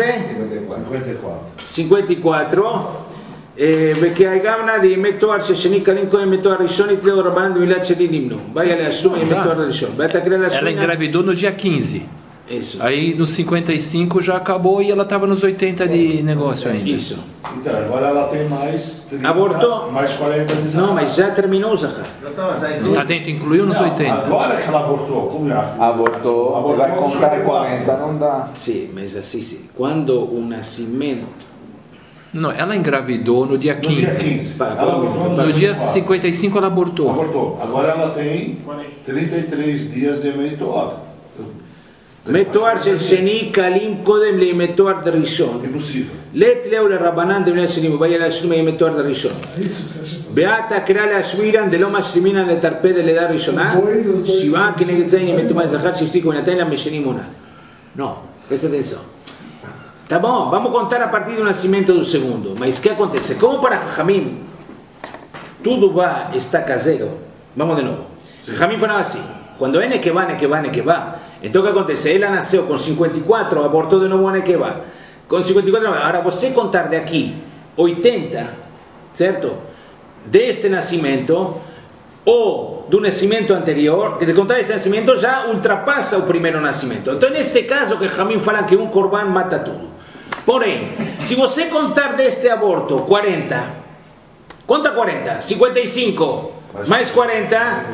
54. וכי הגמנה דימי תואר ששני קלים קודם מתואר ראשון יתלהו רבנן במילת שלי נמנו. באה להשלום ימי תואר הראשון. Ela engravidou no dia 15. Isso. Aí no 55 já acabou e ela estava nos 80 de negócio ainda. Isso. Então, agora ela tem mais 30, Abortou. mais 40 de Zahar. Não, mas já terminou o Zahar. Tá dentro, incluiu nos 80. Agora que ela abortou, como é? Abortou, vai contar 40, não dá. Sim, mas assim sim. Quando o nascimento... Não, ela engravidou no dia 15. No dia 15. Ela abortou No dia 55 ela abortou. Abortou. Agora ela tem 33 dias de meitoar. מתואר של שני קלים קודם לימי תואר דראשון. לית לאו לרבנן דבני השני ובאי להשלים ימי תואר דראשון. בעתה קרא להשמירן דלא משלימינן לתרפא דלידה ראשונה, שבעה כנגד זה ימי תומא זכר שהפסיקו ונתן להם בשני מונה. Não, presta atenção. Tá bom, vamos contar a partir do nascimento do segundo. Mas o que acontece? Como para Jajamim tudo vai estar caseiro, vamos de novo. Jajamim falava assim, quando é Nekevá, então o que acontece? Ela nasceu com 54, abortou de novo a Nekevá. Com 54, agora você contar de aqui 80, certo? Deste nascimento ou do nascimento anterior, que de contar este nascimento já ultrapassa o primeiro nascimento. Então, neste caso, que Jamim fala que um corban mata tudo. Porém, se você contar deste aborto 40, conta 40, 55, mais 40,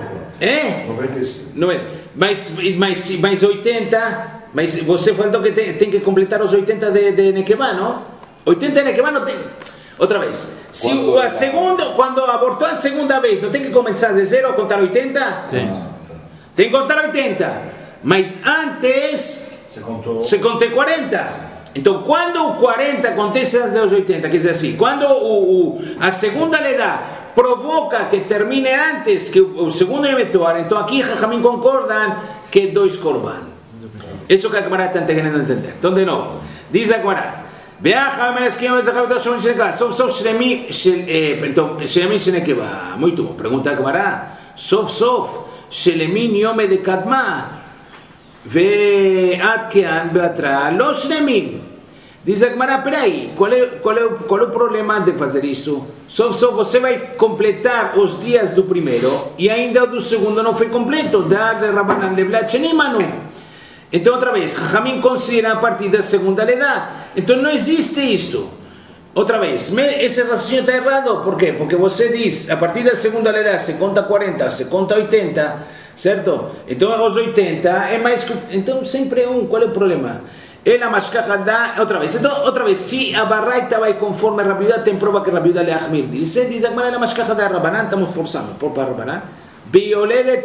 95. Mais 80, mas você falou que tem que completar os 80 de Nekevá, não? 80 de Nekevá não tem... Outra vez, se a segunda, quando abortou a segunda vez, não tem que começar de zero a contar 80? Tem. Tem que contar 80, mas antes você contou 40. Então, quando o 40 acontece antes dos 80, quer dizer assim, quando a segunda lhe dá, provoca que termine antes que o segundo emetor, então aqui Jajamim concordam que é 2 korban. Isso que a Gemara está querendo entender. Então, de novo, diz agora, ביחד מהסכם וזכר בתוך 80 של נקבה, סוף סוף שלמי של נקבה. Muito bom, pergunta a Gemara, סוף סוף שלמין יומא דקדמה ועד כאן בהתראה לא שלמים. Diz a Gemara, peraí, qual é o problema de fazer isso? Sof você vai completar os dias do primeiro e ainda o do segundo não foi completo. Dar Rabanan Levlat Shenimanu. Então, outra vez, Jajamim considera a partir da segunda leda. Então, não existe isto. Outra vez, esse raciocínio está errado. Por quê? Porque você diz, a partir da segunda leda, se conta 40, se conta 80, certo? Então, os 80 é mais que... Então, sempre é um. Qual é o problema? Ela mashkaha dá... Outra vez. Então, outra vez, se a barraita vai conforme a Rabiudá, tem prova que a Rabiudá le achmir. Diz a Gemara, ela mashkaha dá Rabanan, estamos forçando. Por para Rabanan. ביולדת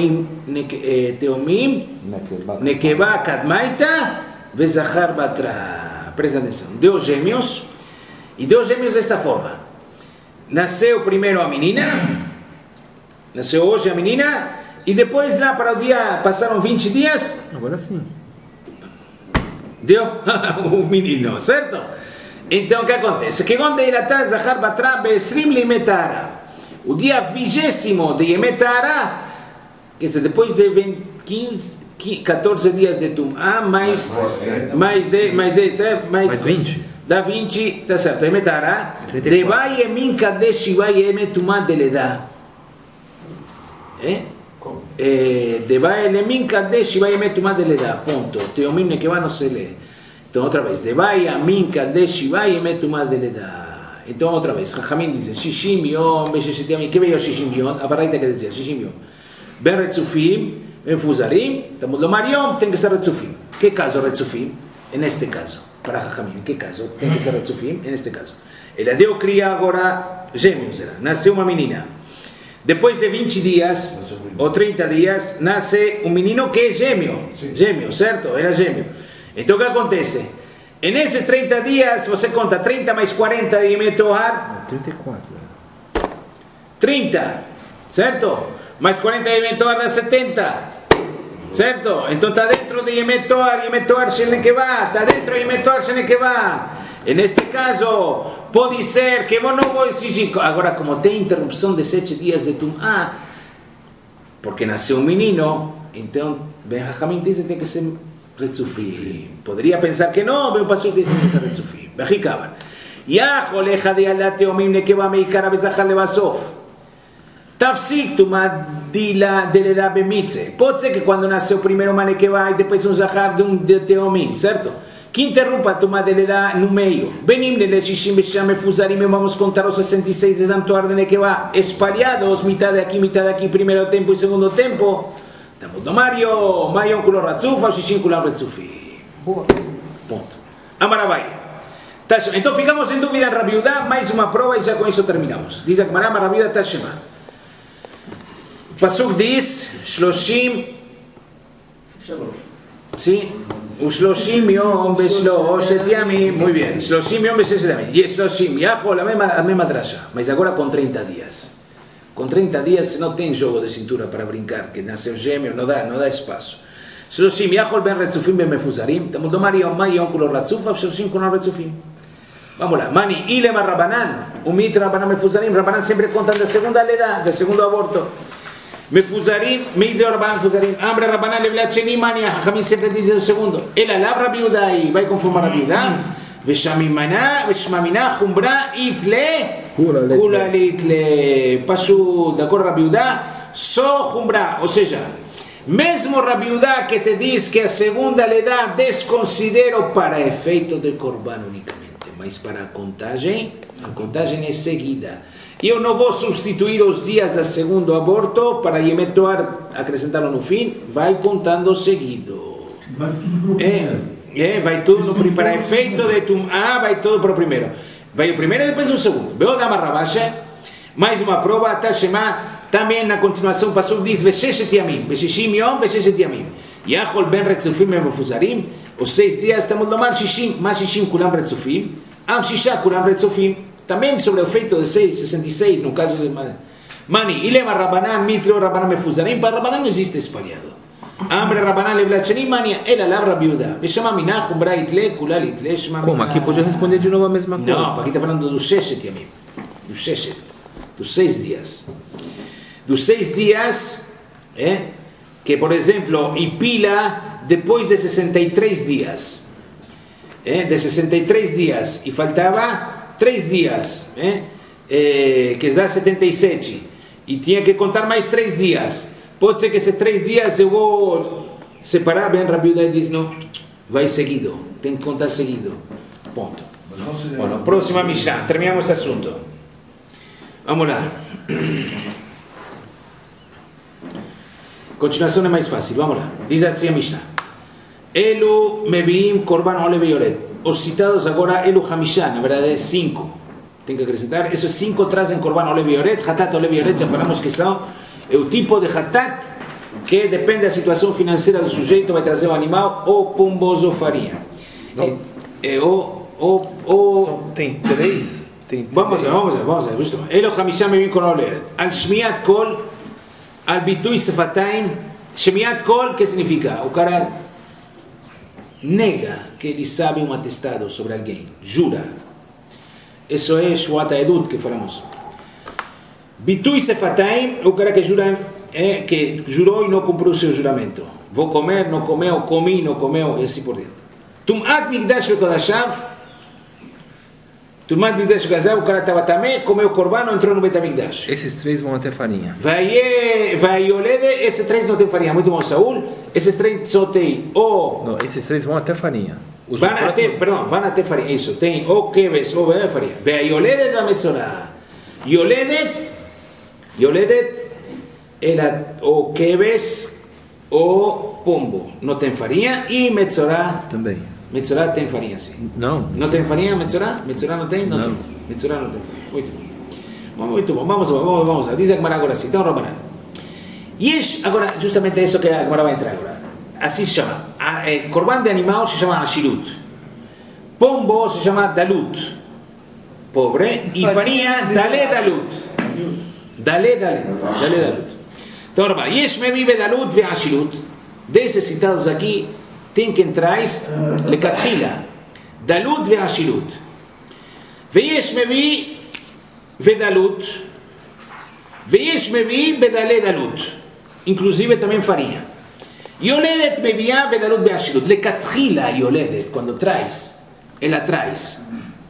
תאומים נקבה קדמייתא וזכר בתרא. Presta atenção. Deu gêmeos e deu gêmeos desta forma. Nasceu primeiro a menina, nasceu hoje a menina e depois lá para o dia passaram 20 dias. Agora sim. Deu o menino, certo? Então o que acontece? Que quando ele está Zahar Batra Besrim Limetara, o dia 20º de Yemetara, quer dizer, depois de 14 dias de Tum'ah, mais 20. Dá 20, tá certo, Yemetara, Devai Yemin Kadesh Shivai Yemet Tum'ah Deledá. Devai Yemin Kadesh Shivai Yemet Tum'ah Deledá. Ponto. Teomim Nekevá não se lê. Então, outra vez, Devai Yamin Kadesh Shivai Yemet Tum'ah Deledá. Então, outra vez, Chachamim dizem, Shishim Yom, Besheshet Yamim, que veio Shishim Yom? A Baraita que dizia, Shishim Yom. Ben Retzufim, Ben Fuzarim, Tamud Lomar Yom, tem que ser Retzufim. Que caso Retzufim? Neste caso, para Chachamim, que caso? Tem que ser Retzufim, neste caso. Ele deu cria agora gêmeos, nasceu uma menina. Depois de 20 dias, ou 30 dias, nasce um menino que é gêmeo. Gêmeo, certo? Era gêmeo. Então o que acontece? Nesses 30 dias, você conta 30 mais 40 de Yemetoar? 34. 30, certo? Mais 40 de Yemetoar dá 70, certo? Então está dentro de Yemetoar Shel Nekevá, está dentro de Yemetoar Shel Nekevá. Neste caso, pode ser que eu não vou exigir. Agora, como tem interrupção de 7 dias de Tum'ah, porque nasceu um menino, então, Ben Hachamim diz que tem que ser Retzufim. Poderia pensar que não, mas o pastor diz que tem que ser Retzufim. Behikaban. Yachol echa de Yaldat Teomim Nekevá meikara bezachar levasof. Tafsik Tum'ah deledá bemitze. Pode ser que quando nasceu primeiro uma Nekevá e depois um zahar de Teomim, certo? Que interrompa a Tum'ah deledá no meio. Benim nele Shishim Besham Mefuzarim, vamos contar os 66 de Dantuar de Nekevá, espalhados, metade aqui, primeiro tempo e segundo tempo. Estamos no Mario, Mayon Kulo Ratzufa, Shishim Kulam Retzufim. Ponto. Amarabai. Então ficamos em dúvida em Rabiudá, mais uma prova e já com isso terminamos. Diz a Gemara, Rabiudá Tashema. Pasuk diz, Shloshim. Sim. Shloshim Yom Beshloshet Yamim. Muy bien. Shloshim Yom Beshloshet Yamim. Y Shloshim Yahol, a mesma drasha, mas agora com 30 dias. Com 30 dias não tem jogo de cintura para brincar, que nasceu gêmeo, não dá espaço. Shloshim Yahol Ben Retzufim Ben Mefuzarim. Tamud Lomar Yom Mayon Kulo Ratzufa, Shloshim Kulo Retzufim. Vamos lá. Mani Ilema Rabanan. Umit Rabanan Mefuzarim. Rabanan sempre contam da segunda leda, do segundo aborto. Mefuzarim, Meideo Rabanan Mefuzarim, Ambre Rabanan Levlacheni Mania, Hachamim sempre dizem o segundo. Ela labra Rabiudá e vai conformar Rabiudá. Veshamimana, Veshmamina, Humbra, Itle, Kula Litle. Passo da cor Rabiudá, só Humbra, ou seja, mesmo Rabiudá que te diz que a segunda lhe dá desconsidero para efeito de Corban unicamente, mas para a contagem é seguida. Eu não vou substituir os dias do segundo aborto para Yemetoar, acrescentá-lo no fim, vai contando seguido. Vai tudo para efeito de Tum'ah, vai tudo para o primeiro. Vai o primeiro e depois o segundo. Veo da Marrabaxa, mais uma prova, Tashema, também na continuação, o Pasuk diz, Vesheshet Yamim, Veshishim Yom, Vesheshet Yamim. Yachol Ben Retzufim Ben Mefuzarim, os 6 dias, estamos no mar Shishim, mas Shishim Kulam Retzufim, Am Shisha Kulam Retzufim. Também sobre o efeito de 66, no caso de Mani, Ilema Rabanan, Mitrio Rabanan Mefuzarim, para Rabanan não existe espalhado. Ambre Rabanan Levlachenim, Mania, ela labra Biuda. Me chama Minah, Umbra Itle, Kulal Itle, Shema Minah. Como? Aqui podia responder de novo a mesma coisa. Não, aqui está falando do Sheshet Yamim. Do Sheshet. Dos 6 dias. Dos 6 dias, que por exemplo, Ipila, depois de 63 dias. De 63 dias. E faltava 3 dias, que dá 77, e tinha que contar mais 3 dias. Pode ser que esses 3 dias eu vou separar bem rápido e diz não, vai seguido, tem que contar seguido. Ponto. Bueno, próxima Mishnah, terminamos esse assunto. Vamos lá. Continuação é mais fácil, vamos lá. Diz assim a Mishnah. Elu meviim korban ole violet. Os citados agora, Elu Hamishá, na verdade é 5. Tem que acrescentar. Esses 5 trazem korban ole violet, hatat ole violet, já falamos que são o tipo de hatat que depende da situação financeira do sujeito, vai trazer o animal ou pombos ou farinha. Tem 3? Vamos ver, justo. Elu Hamishá meviim korban ole violet. Al shmiat kol, al bitui sefataim. Shmiat kol, que significa? O cara nega que ele sabe um atestado sobre alguém, jura, Isso é Shuat Edut que falamos. Bitui Sefataim, o cara que jura, que jurou e não cumpriu o seu juramento. Vou comer, não comeu, comi, não comeu, e assim por diante. Tum'at Migdash Vekodashav. Tum'at Migdash Vekodashav, o cara estava também, comeu korban, não entrou no Betamigdash. Esses 3 vão até farinha. Vai Yolede, esses 3 não tem farinha. Muito bom, Saúl. Esses 3 só tem ou... Não, esses 3 vão até farinha. Vão até farinha. Isso, tem ou keves ou farinha. Vai Yolede da Metzorah. Yoledet, ela ou keves ou pombo. Não tem farinha. E Metzorah também. Metzorah tem farinha, sim. Não. Não tem farinha, Metzorah? Metzorah não tem? Não tem. Metzorah não tem farinha. Muito bom. Muito bom. Vamos lá. Diz a Gemara agora assim. Então, Rabanan. Yesh, agora, justamente isso que a Gemara vai entrar agora. Assim se chama. Korban de animal se chama Ashirut. Pombo se chama Dalut. Pobre. E farinha, Dale Dalut. Dale Dalut. Então, Rabanan. Yesh me vive Dalut ve Ashirut. Desses citados aqui, tem que entrar lecatchila. Dalut ve Ashirut. Veyesh me vi ve Dalut. Veyesh me vi ve Dale Dalut. Inclusive também farinha. Yoledet bebia vedalut beashirut. Lecatchila yoledet, quando traz, ela traz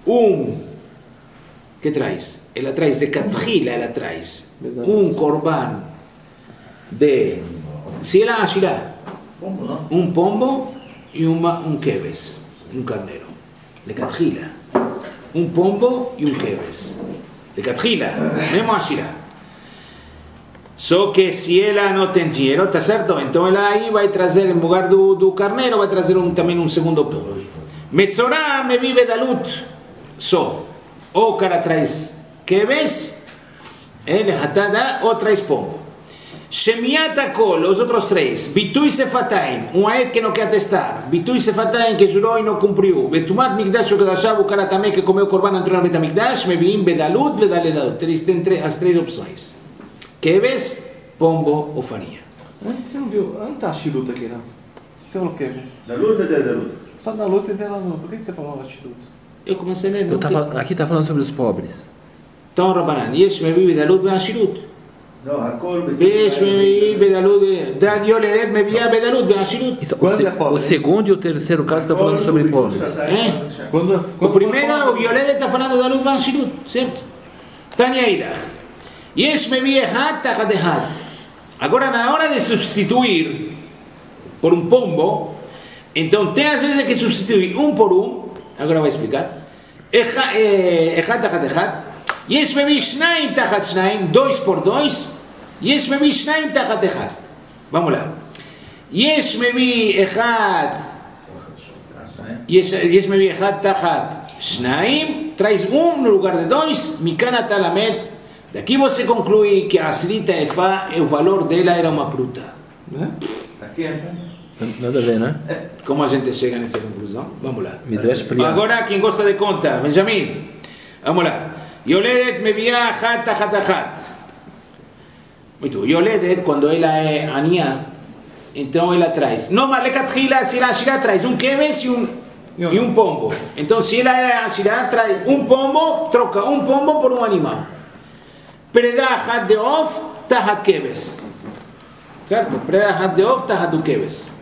que traz? Ela traz lecatchila, ela traz korban de, se ela ashirá, pombo e keves, carneiro. Lecatchila, pombo e keves. Lecatchila, mesmo ashirá. Só que se ela não tem dinheiro, tá certo? Então ela aí vai trazer, em lugar do carneiro, vai trazer também um segundo pombo. Metzorah me vive dalut. Só. Ou o cara traz keves, ele hatada, ou traz pombo. Shemiat akol, os outros 3. Bitui sefataim, aed que não quer testar. Bitui sefataim, que jurou e não cumpriu. Betumat migdash vekodashav, o cara também que comeu korban entrou no betamigdash, me vim bedalut, vedaledalut. Tem as 3 opções. Keves, pombo ou farinha. Você não viu? Não tá Ashirut aqui, não. Você falou Keves. Da luta e da luta. Só da luta e dela luta. Por que você falou Ashirut? Eu comecei a ler. Então, aqui está falando sobre os pobres. Então, Rabanan, Yesh me vive da luta, Ashirut. Não, a cor... Yesh me vive da luta, Dan Yoledet me vive da luta, Ashirut. O segundo e o terceiro caso estão falando sobre pobres. O primeiro, o Yoledet está falando da luta, Ashirut, certo? Tanya Idach. Yesh me vi ehad tachat ehad. Agora, na hora de substituir por um pombo, então tem às vezes que substituir por agora vai explicar. Ehad tachat ehad. Yesh me vi shnaim tachat shnaim, 2 por 2. Yesh me vi shnaim tachat ehad. Vamos lá. Yesh me vi ehad. Yesh me vi ehad tachat shnaim. Traz no lugar de 2. Mikana talamet. Daqui você conclui que a Asrita Efá, o valor dela era uma pruta. Aqui é. Nada a ver, né? Como a gente chega nessa conclusão? Vamos lá. Agora, quem gosta de conta, Benjamin. Vamos lá. Yoledet mevia achat tachat achat. Muito. Yoledet, quando ela é ania, então ela traz. Não, mas lecatchila, se ela ashirá, traz keves e um pombo. Então, se ela é ashirá, traz pombo, troca pombo por animal. Preda achat de of, tachat keves. Certo? Preda achat de of, tachat do keves.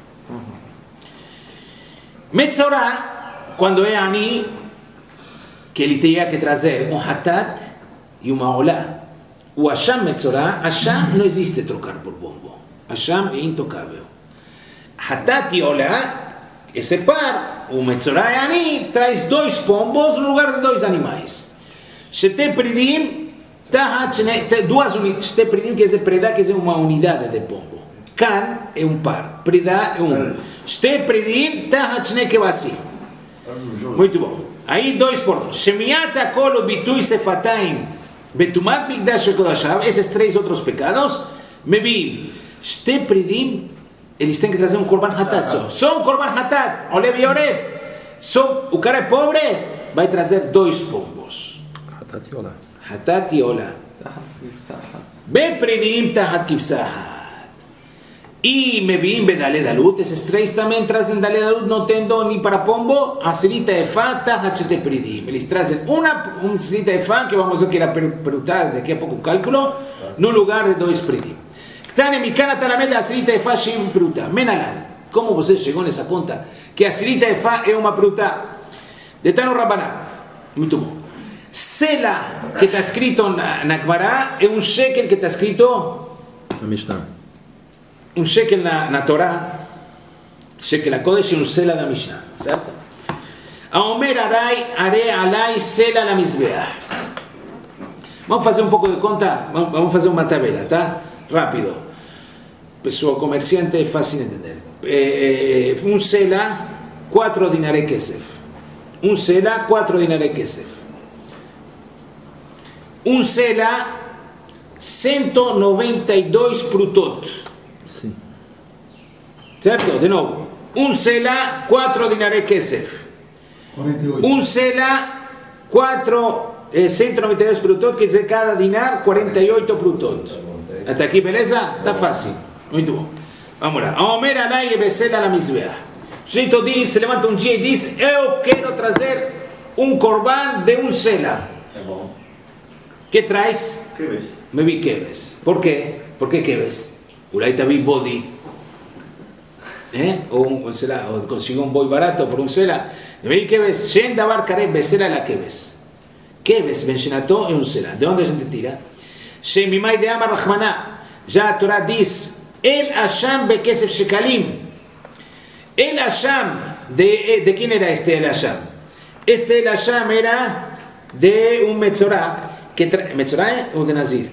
Metzorah, quando é ani, que ele tinha que trazer hatat e uma olá. O Asham Metzorah, Asham não existe trocar por pombo. Asham é intocável. Hatat e olá, esse par, o Metzorah é ani, traz 2 pombos no lugar de 2 animais. Shete pridim, duas unidades, Shete pridim quer dizer preda, quer dizer uma unidade de pombo. Kan é um par, preda é Shete pridim, tahat shne kevasi. Muito bom. Aí 2 por 2. Shemiat akol bitui sefataim, betumat migdash vekodashav, esses 3 outros pecados, mebim, Shete pridim, eles têm que trazer um korban hatat só. Um korban hatat, olev e oret. Só o cara é pobre, vai trazer 2 pombos. Hatat e olá. Hatat e olá. Bet pridim tahat kivsahat. E Mevim Bedale Dalut, esses três também trazem Dale Dalut, não tendo nem para pombo, a Srita Efá, Tahachete Pridim. Eles trazem uma Srita Efá, que vamos ver que era perguntar daqui a pouco o cálculo, no lugar de 2 Pridim. Ktane Mikana Talameda, a Srita Efá, Shem Pruta. Menalan, como você chegou nessa conta? Que a Srita Efá é uma Pruta. De Tano Rabanan, muito bom. Sela, que está escrito na Gemara, é um shekel que está escrito Na Mishnah. um shekel na Torá, shekel HaKodesh, e um sela da Mishnah, certo? Aomer are alai sela la Mizbeah. Vamos fazer um pouco de conta, vamos fazer uma tabela, tá? Rápido. Pessoal comerciante, é fácil de entender. Um sela, 4 dinare kesef. Um sela, 4 dinare kesef. Um sela, 192 prutot. Sim. Certo? De novo. Un sela, 4 dinare kesef. 48. Un sela, 192 prutot, quer dizer, cada dinar, 48 prutot. Até aqui, beleza? Tá fácil. Muito bom. Vamos lá. Aomer alai besela la mizbeah. O sujeito diz, se levanta um dia e diz, eu quero trazer um korban de um sela. É bom. Que traz? Que vez? Me vi keves. ¿Por qué? ¿Por qué keves? Ulay tabi body. O consigo un boy barato por un sela. Me vi keves. Shen davar karev besela la keves. Keves ben shenato e un sela. ¿De dónde se te tira? Shen mimay de amar rahmaná. Ya Torah dice, el asham be kesef shekalim. El asham, ¿de quién era este el asham? Este el asham era de un metzorah. ¿Metzorah o de Nazir?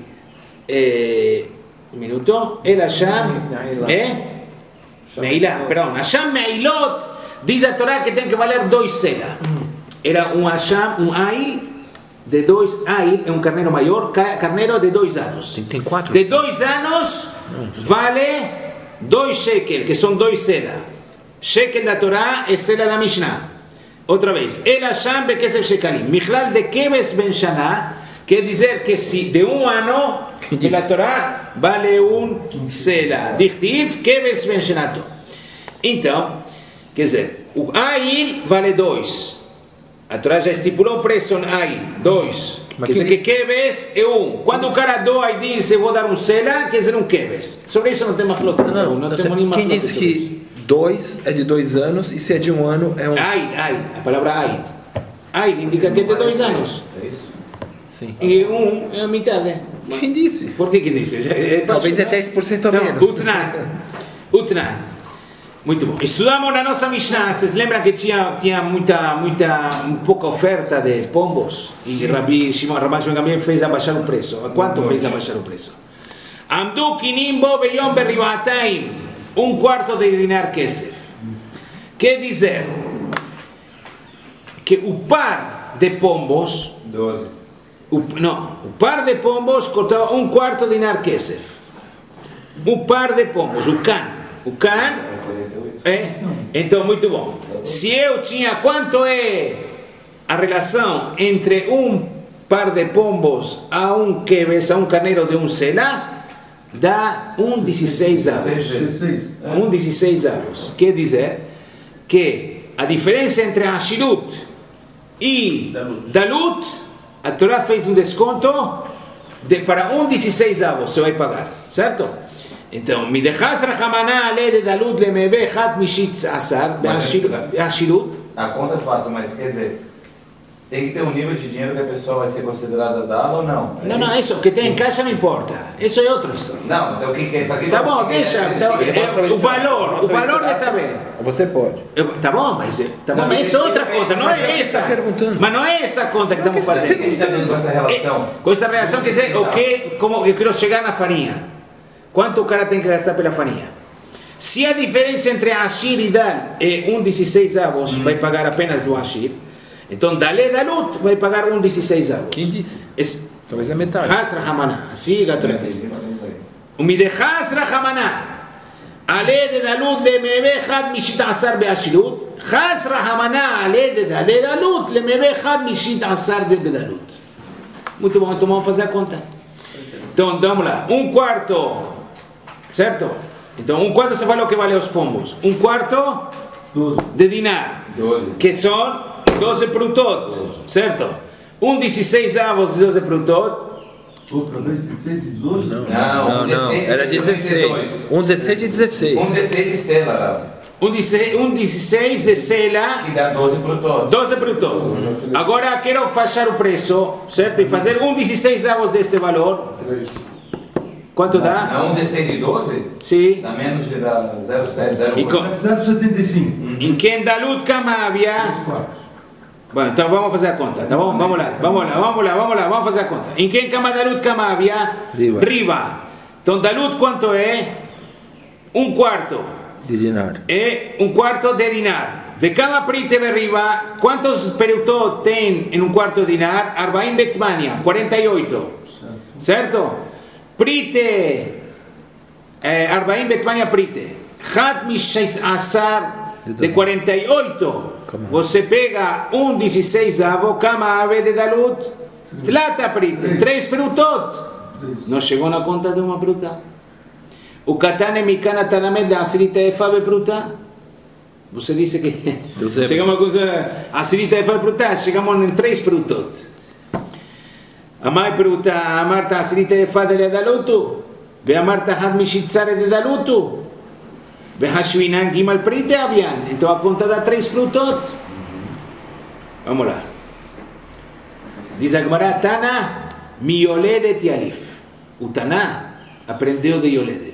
Un minuto. El Hasham. Meilá, perdón. Hasham Meilot. Dice a Torah que tiene que valer 2 sela. Era un Hasham, un Ail de 2 Ail, un carnero mayor, carnero de 2 años. Tem 4. De 2 años vale 2 shekel, que son 2 sela. Shekel da Torah es sela da Mishnah. Otra vez. El Hasham be kesef shekalim. Michlal de keves ben shana. Quer dizer que si de um ano de la Torá vale um sela. Dichtiv keves ben shenato. Então, quer dizer, o Ail vale 2. A Torá já estipulou o preço no Ail, 2. Quer dizer que keves é 1. Quando o cara doa e diz, eu vou dar um sela, quer dizer um keves. Sobre isso não tem mais loucura. Não temos nenhuma quem disse que 2 é de 2 anos e se é de 1 ano é um... Ail, a palavra Ail. Ail indica que é de 2 anos. É isso? Sim. E 1 é a metade. Quem disse? Por que disse? Talvez é 10% a menos. Utnan. Muito bom. Estudamos na nossa Mishnah. Vocês lembram que tinha muita pouca oferta de pombos? E Rabbi Shimon Gamliel fez abaixar o preço. A quanto fez abaixar o preço? Amdu kinimbo beyom berribataim. 1/4 de dinar kesef. Quer dizer que o par de pombos... 12. O par de pombos custava 1/4 dinar kesef. O par de pombos, o can. Então, muito bom. Se eu tinha, quanto é a relação entre um par de pombos a um keves, a um carneiro de um sela? Dá 16 avos. 16 avos. Quer dizer que a diferença entre Ashirut e Dalut, a Torá fez um desconto para 16 avos, você vai pagar, certo? Então, me deixas Rahamaná ale de Dalut lemeve hat mishit asar Ashirut. A conta é fácil, mas quer dizer, tem que ter um nível de dinheiro que a pessoa vai ser considerada dada ou não? Não, isso que tem em caixa não importa. Isso é outra história. Não, então o que é? Tá bom, deixa. O valor da tabela. Você pode. Tá bom, mas isso é outra conta, não é essa. Mas não é essa conta que estamos fazendo. O que está dentro dessa relação? Com essa relação, quer dizer, como eu quero chegar na farinha. Quanto o cara tem que gastar pela farinha? Se a diferença entre Ashir e Dal é 16 avos, vai pagar apenas do Ashir. Então, Dalut vai pagar 16 avos. Quem disse? Talvez é metade. Has Rahamaná. Assim, Gatoré disse. Umidechas Rahamaná. Ale de Dalut lemeve had mishit asar be'ashirut. Has Rahamaná ale de Dalut lemeve had mishit asar de Dalut. Muito bom, então vamos fazer a conta. Então, vamos lá. 1/4, certo? Então, um quarto você falou que vale os pombos. Um quarto de dinar. 12. Que são 12 prutot. Certo? 16 avos de 12 prutot. Outra vez 16 e 12? Não, Era 16. 16 e 16. 16 de sela, Rav. 16 de sela. Que dá 12 prutot. 12 prutot. Agora quero fechar o preço, certo? E fazer 16 avos deste valor. Quanto dá? Não, 16 de 12? Sim. Dá menos de 0,7, 0,8. 0,75. Em quem da Lut Kamavia. Bom, então vamos fazer a conta, tá bom? Vamos lá, vamos fazer a conta. Em quem cama da Lut Kamavia? Riba. Então da Lut quanto é? Um quarto. De dinar. É um quarto de dinar. Vekama prite riba. Quantos perutot tem em um quarto de dinar? 40 betmania, 48. Certo? Prite. 40 betmania prite. Had mishait asar de 48. Você pega 16 avo, kama ave de dalut. Tlata prite. 3 perutot. Não chegou na conta de uma peruta. O katane mikana tanamed da asirita efa pruta. Você disse que chegamos a coisa asirita efa pruta, chegamos em 3 prutot. A mai pruta, a Marta asirita efa de dalutu, ve a Marta had mishitzare de dalutu, ve hashwinan gimal prite avian. Então a conta dá 3 prutot. Vamos lá. Diz a Gemara, Tana mioledet yalif. O Tana aprendeu de Yoledet.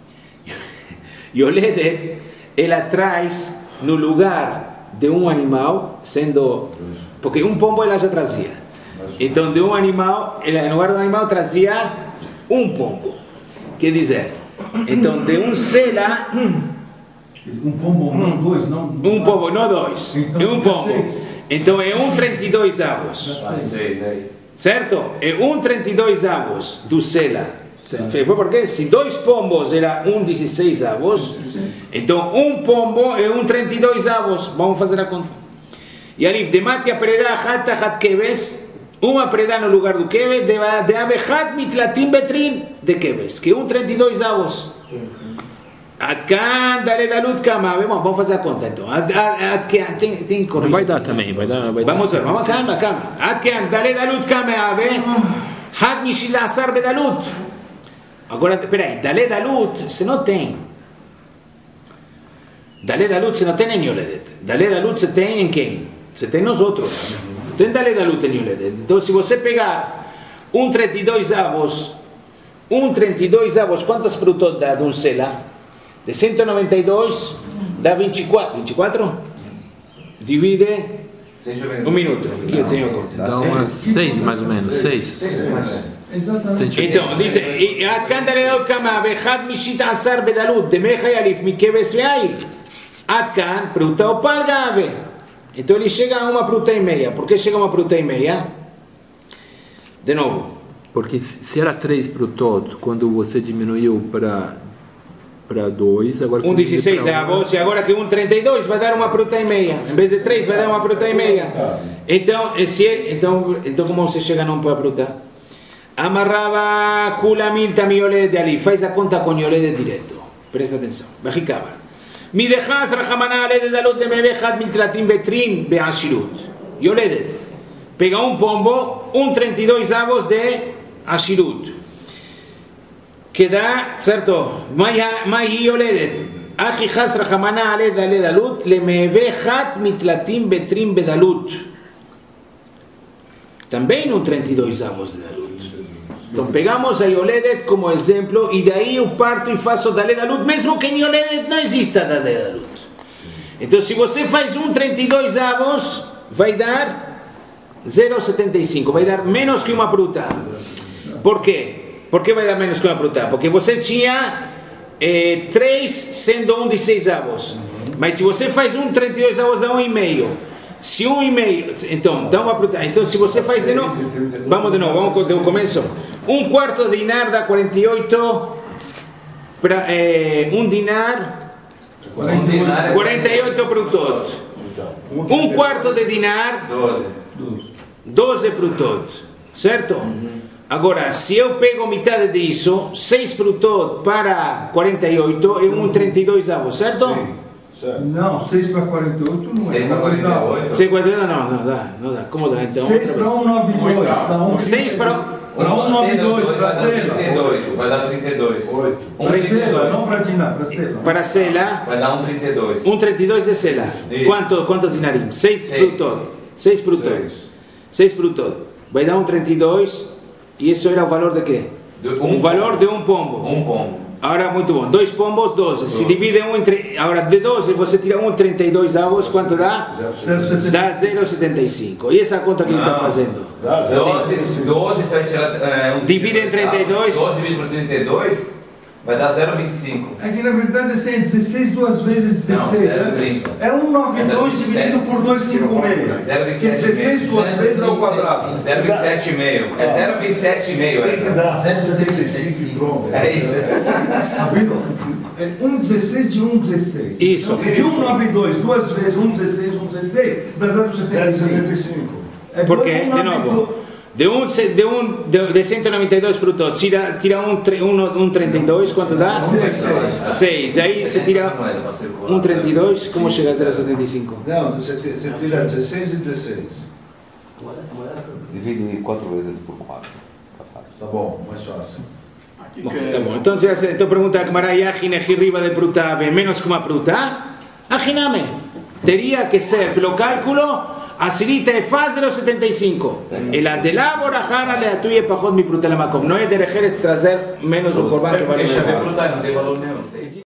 Yoledet, ela traz no lugar de um animal, sendo... Porque um pombo ela já trazia. Então, de um animal, ela, no lugar do animal, trazia um pombo. Quer dizer, então, de um sela... Um pombo, não dois, não... Um pombo, não dois. Então, É um pombo. 16. Então, é 32 avos. Certo? É 32 avos do sela. Porque se 2 pombos era 16 avos, então um pombo é 32 avos. Vamos fazer a conta. E ali, de mate a preda hat keves, uma preda no lugar do keves, de ave hat mitlatim betrin de keves, que 32 avos. Atkan, dale dalut kama. Vamos fazer a conta então. Atkan, tem que corrigir. Vai dar também, vai dar. Vamos ver, vamos, calma. Atkan, dale dalut kama ave, hat mishilasar bedalut. Agora, peraí, Dalé Dalut, você não tem. Dalé Dalut, você não tem em Yoledet. Dalé Dalut, você tem em quem? Você tem nos outros. Não tem Dalé Dalut em Yoledet. Então, se você pegar 32 avos, 32 avos, quantas frutas dá de um sela? De 192, dá 24. 24? Divide... Um minuto, aqui eu tenho a conta. Dá umas 6 mais ou menos, 6. Exatamente. Então, diz, Atkan Daledot Kama, Behad Mishit Asar Bedalut, de Mecha Yalif, Mikeves Veail. Atkan, pruta o palgave. Então ele chega a uma pruta e meia. Por que chega a uma pruta e meia? De novo. Porque se era 3 para o todo, quando você diminuiu para 2, agora... 16 avos, e agora que 32 vai dar uma pruta e meia. Em vez de 3 vai dar uma pruta e meia. Então como você chega a não para a pruta? Amarrava kula milta mi Yoledet ali. Faz a conta com Yoledet direto. Presta atenção. Bajikabar. Mi dechaz rahamana ale de dalut de mebechad miltratim betrin beashirut. Yoledet. Pega um pombo, 32 avos de ashirut. Que dá, certo? Mai Yoledet. Achi chas rahamana ale de dalut le mebechad miltratim betrin bedalut. Também 32 avos de dalut. Então pegamos a Yoledet como exemplo e daí eu parto e faço Dalé Dalut, mesmo que em Yoledet não exista Dalé Dalut. Então se você faz 32 avos, vai dar 0,75, vai dar menos que uma pruta. Por quê? Por que vai dar menos que uma pruta? Porque você tinha 3 sendo 16 avos. Mas se você faz 32 avos, dá 1,5. Se 1,5, então dá uma pruta. Então se você faz de novo, vamos do começo. Um quarto de dinar dá 48, para um dinar, 48 prutot. Um quarto de dinar, 12 prutot, certo? Agora, se eu pego metade disso, 6 Prutod para 48 é 32 avos, certo? Sim, certo. Não, 6 para 48 não é. 6 para 48. 6 para 48 não dá. Como dá então? 6 para 192, dá 1. 6 para... Para 192, para Sela. 32, vai dar 32. Para Sela, não para Diná, para Sela. Para Sela, Vai dar 32. 32 de Sela. Isso. Quantos dinarim? 6 Prutod. 6 Prutod. Seis. 6 Prutod. Vai dar 32 e isso era o valor de quê? O valor de um pombo. Um pombo. Agora, muito bom. 2 pombos, 12. Se divide um entre... Agora, de 12 você tira 32 avos, quanto dá? 0,75. Dá 0,75. E essa conta que ele está fazendo? Dá 12, você vai tirar... Divide em 32. 12 dividido por 32, vai dar 0,25. É que na verdade assim, é 16 duas vezes 16. Não, 0,30. É 192 dividido por 256. 0,27,5. Que 16 duas vezes ao quadrado. 0,27,5. É 0,27,5. Tem que dar 175 e pronto. É isso. Tá vendo? É 1,16 de 1,16. Isso. Então, de 192 duas vezes 1,16, 1,16 dá 0,75. 175. É Porque, dois, de novo, de 192 Prutod, tira 32, quanto dá? 6. Daí você tira 32, como chega a 0,75? Não, você tira 16 e 16. Divide 4 vezes por 4. Tá fácil. Tá bom, mais fácil. Bom, tá bom. Então pergunta a Gemara, Yachin riba de Prutá vem menos que uma Prutá? Achiname. Teria que ser, pelo cálculo, a Sirita é faz 0,75. Ela de lá borajana le atuye pajot mi Prutá la makom. Não é de rejeres trazer menos o corban que vale Deixa ver melhor. Prutá, não tem valor nenhum.